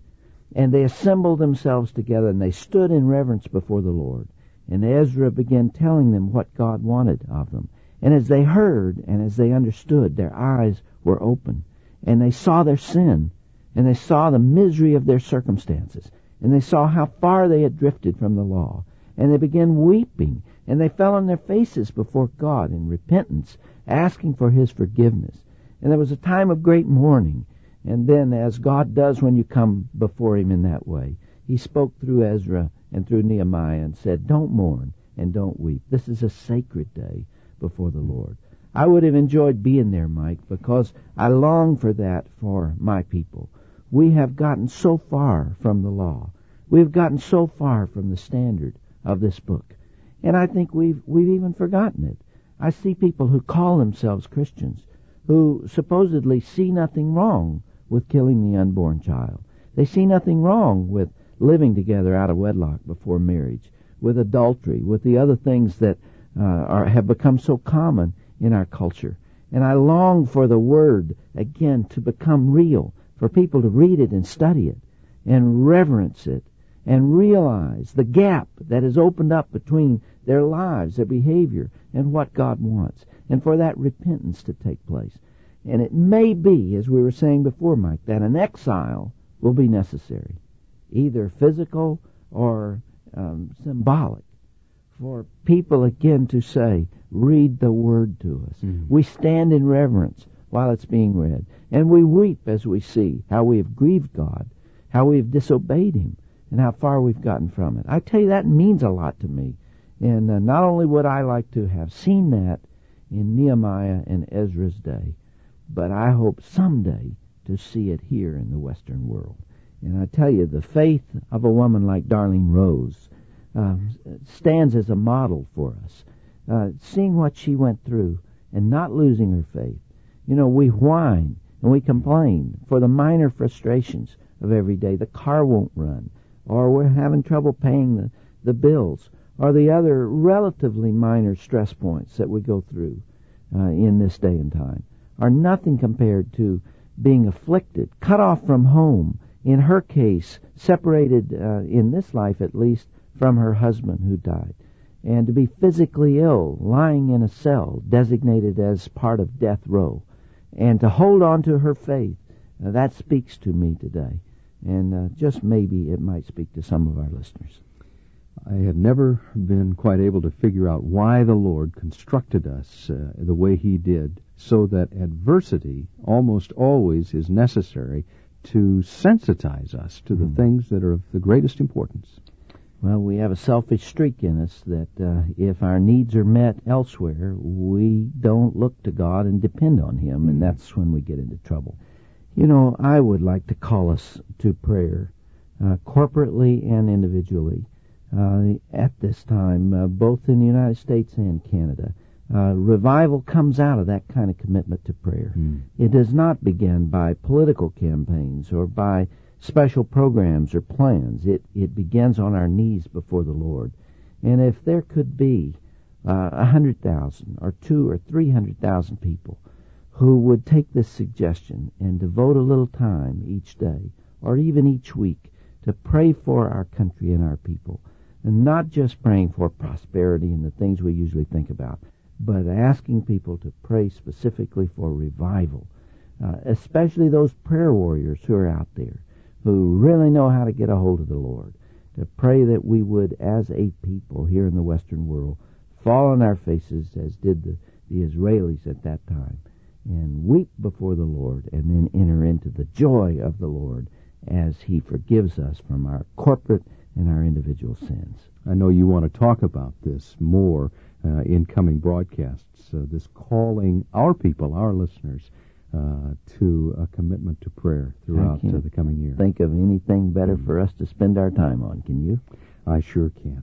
And they assembled themselves together, and they stood in reverence before the Lord. And Ezra began telling them what God wanted of them. And as they heard and as they understood, their eyes were open. And they saw their sin, and they saw the misery of their circumstances, and they saw how far they had drifted from the law. And they began weeping, and they fell on their faces before God in repentance, asking for His forgiveness. And there was a time of great mourning. And then, as God does when you come before Him in that way, He spoke through Ezra and through Nehemiah and said, "Don't mourn and don't weep. This is a sacred day before the Lord." I would have enjoyed being there, Mike, because I long for that for my people. We have gotten so far from the law. We've gotten so far from the standard of this book. And I think we've even forgotten it. I see people who call themselves Christians who supposedly see nothing wrong with killing the unborn child. They see nothing wrong with living together out of wedlock before marriage, with adultery, with the other things that have become so common in our culture. And I long for the Word, again, to become real, for people to read it and study it and reverence it and realize the gap that has opened up between their lives, their behavior, and what God wants, and for that repentance to take place. And it may be, as we were saying before, Mike, that an exile will be necessary, either physical or symbolic, for people again to say, read the Word to us. We stand in reverence while it's being read, and we weep as we see how we have grieved God, how we have disobeyed Him, and how far we've gotten from it. I tell you, that means a lot to me. And not only would I like to have seen that in Nehemiah and Ezra's day, but I hope someday to see it here in the Western world. And I tell you, the faith of a woman like Darlene Rose stands as a model for us. Seeing what she went through and not losing her faith. You know, we whine and we complain for the minor frustrations of every day. The car won't run, or we're having trouble paying the bills, or the other relatively minor stress points that we go through in this day and time, are nothing compared to being afflicted, cut off from home, in her case, separated, in this life at least, from her husband who died, and to be physically ill, lying in a cell designated as part of death row, and to hold on to her faith. That speaks to me today, and just maybe it might speak to some of our listeners. I had never been quite able to figure out why the Lord constructed us the way He did, so that adversity almost always is necessary to sensitize us to the things that are of the greatest importance. Well, we have a selfish streak in us that if our needs are met elsewhere, we don't look to God and depend on Him, and that's when we get into trouble. You know, I would like to call us to prayer, corporately and individually, at this time, both in the United States and Canada. Revival comes out of that kind of commitment to prayer. It does not begin by political campaigns or by special programs or plans. It begins on our knees before the Lord. And if there could be 100,000 or 200,000 or 300,000 people who would take this suggestion and devote a little time each day or even each week to pray for our country and our people, and not just praying for prosperity and the things we usually think about, but asking people to pray specifically for revival, especially those prayer warriors who are out there who really know how to get a hold of the Lord, to pray that we would, as a people here in the Western world, fall on our faces as did the Israelis at that time, and weep before the Lord, and then enter into the joy of the Lord as He forgives us from our corporate and our individual sins. I know you want to talk about this more in coming broadcasts, this calling our people, our listeners, to a commitment to prayer throughout the coming year. Think of anything better for us to spend our time on, can you? I sure can't.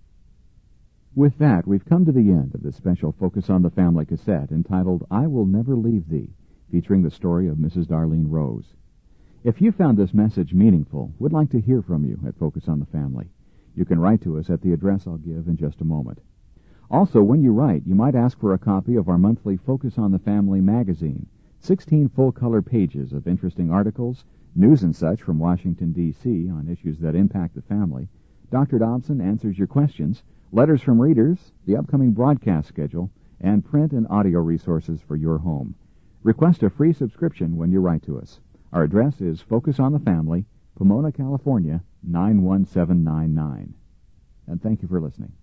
With that, we've come to the end of this special Focus on the Family cassette entitled I Will Never Leave Thee, featuring the story of Mrs. Darlene Rose. If you found this message meaningful, we'd like to hear from you at Focus on the Family. You can write to us at the address I'll give in just a moment. Also, when you write, you might ask for a copy of our monthly Focus on the Family magazine, 16 full-color pages of interesting articles, news and such from Washington, D.C. on issues that impact the family. Dr. Dobson answers your questions, letters from readers, the upcoming broadcast schedule, and print and audio resources for your home. Request a free subscription when you write to us. Our address is Focus on the Family, Pomona, California, 91799. And thank you for listening.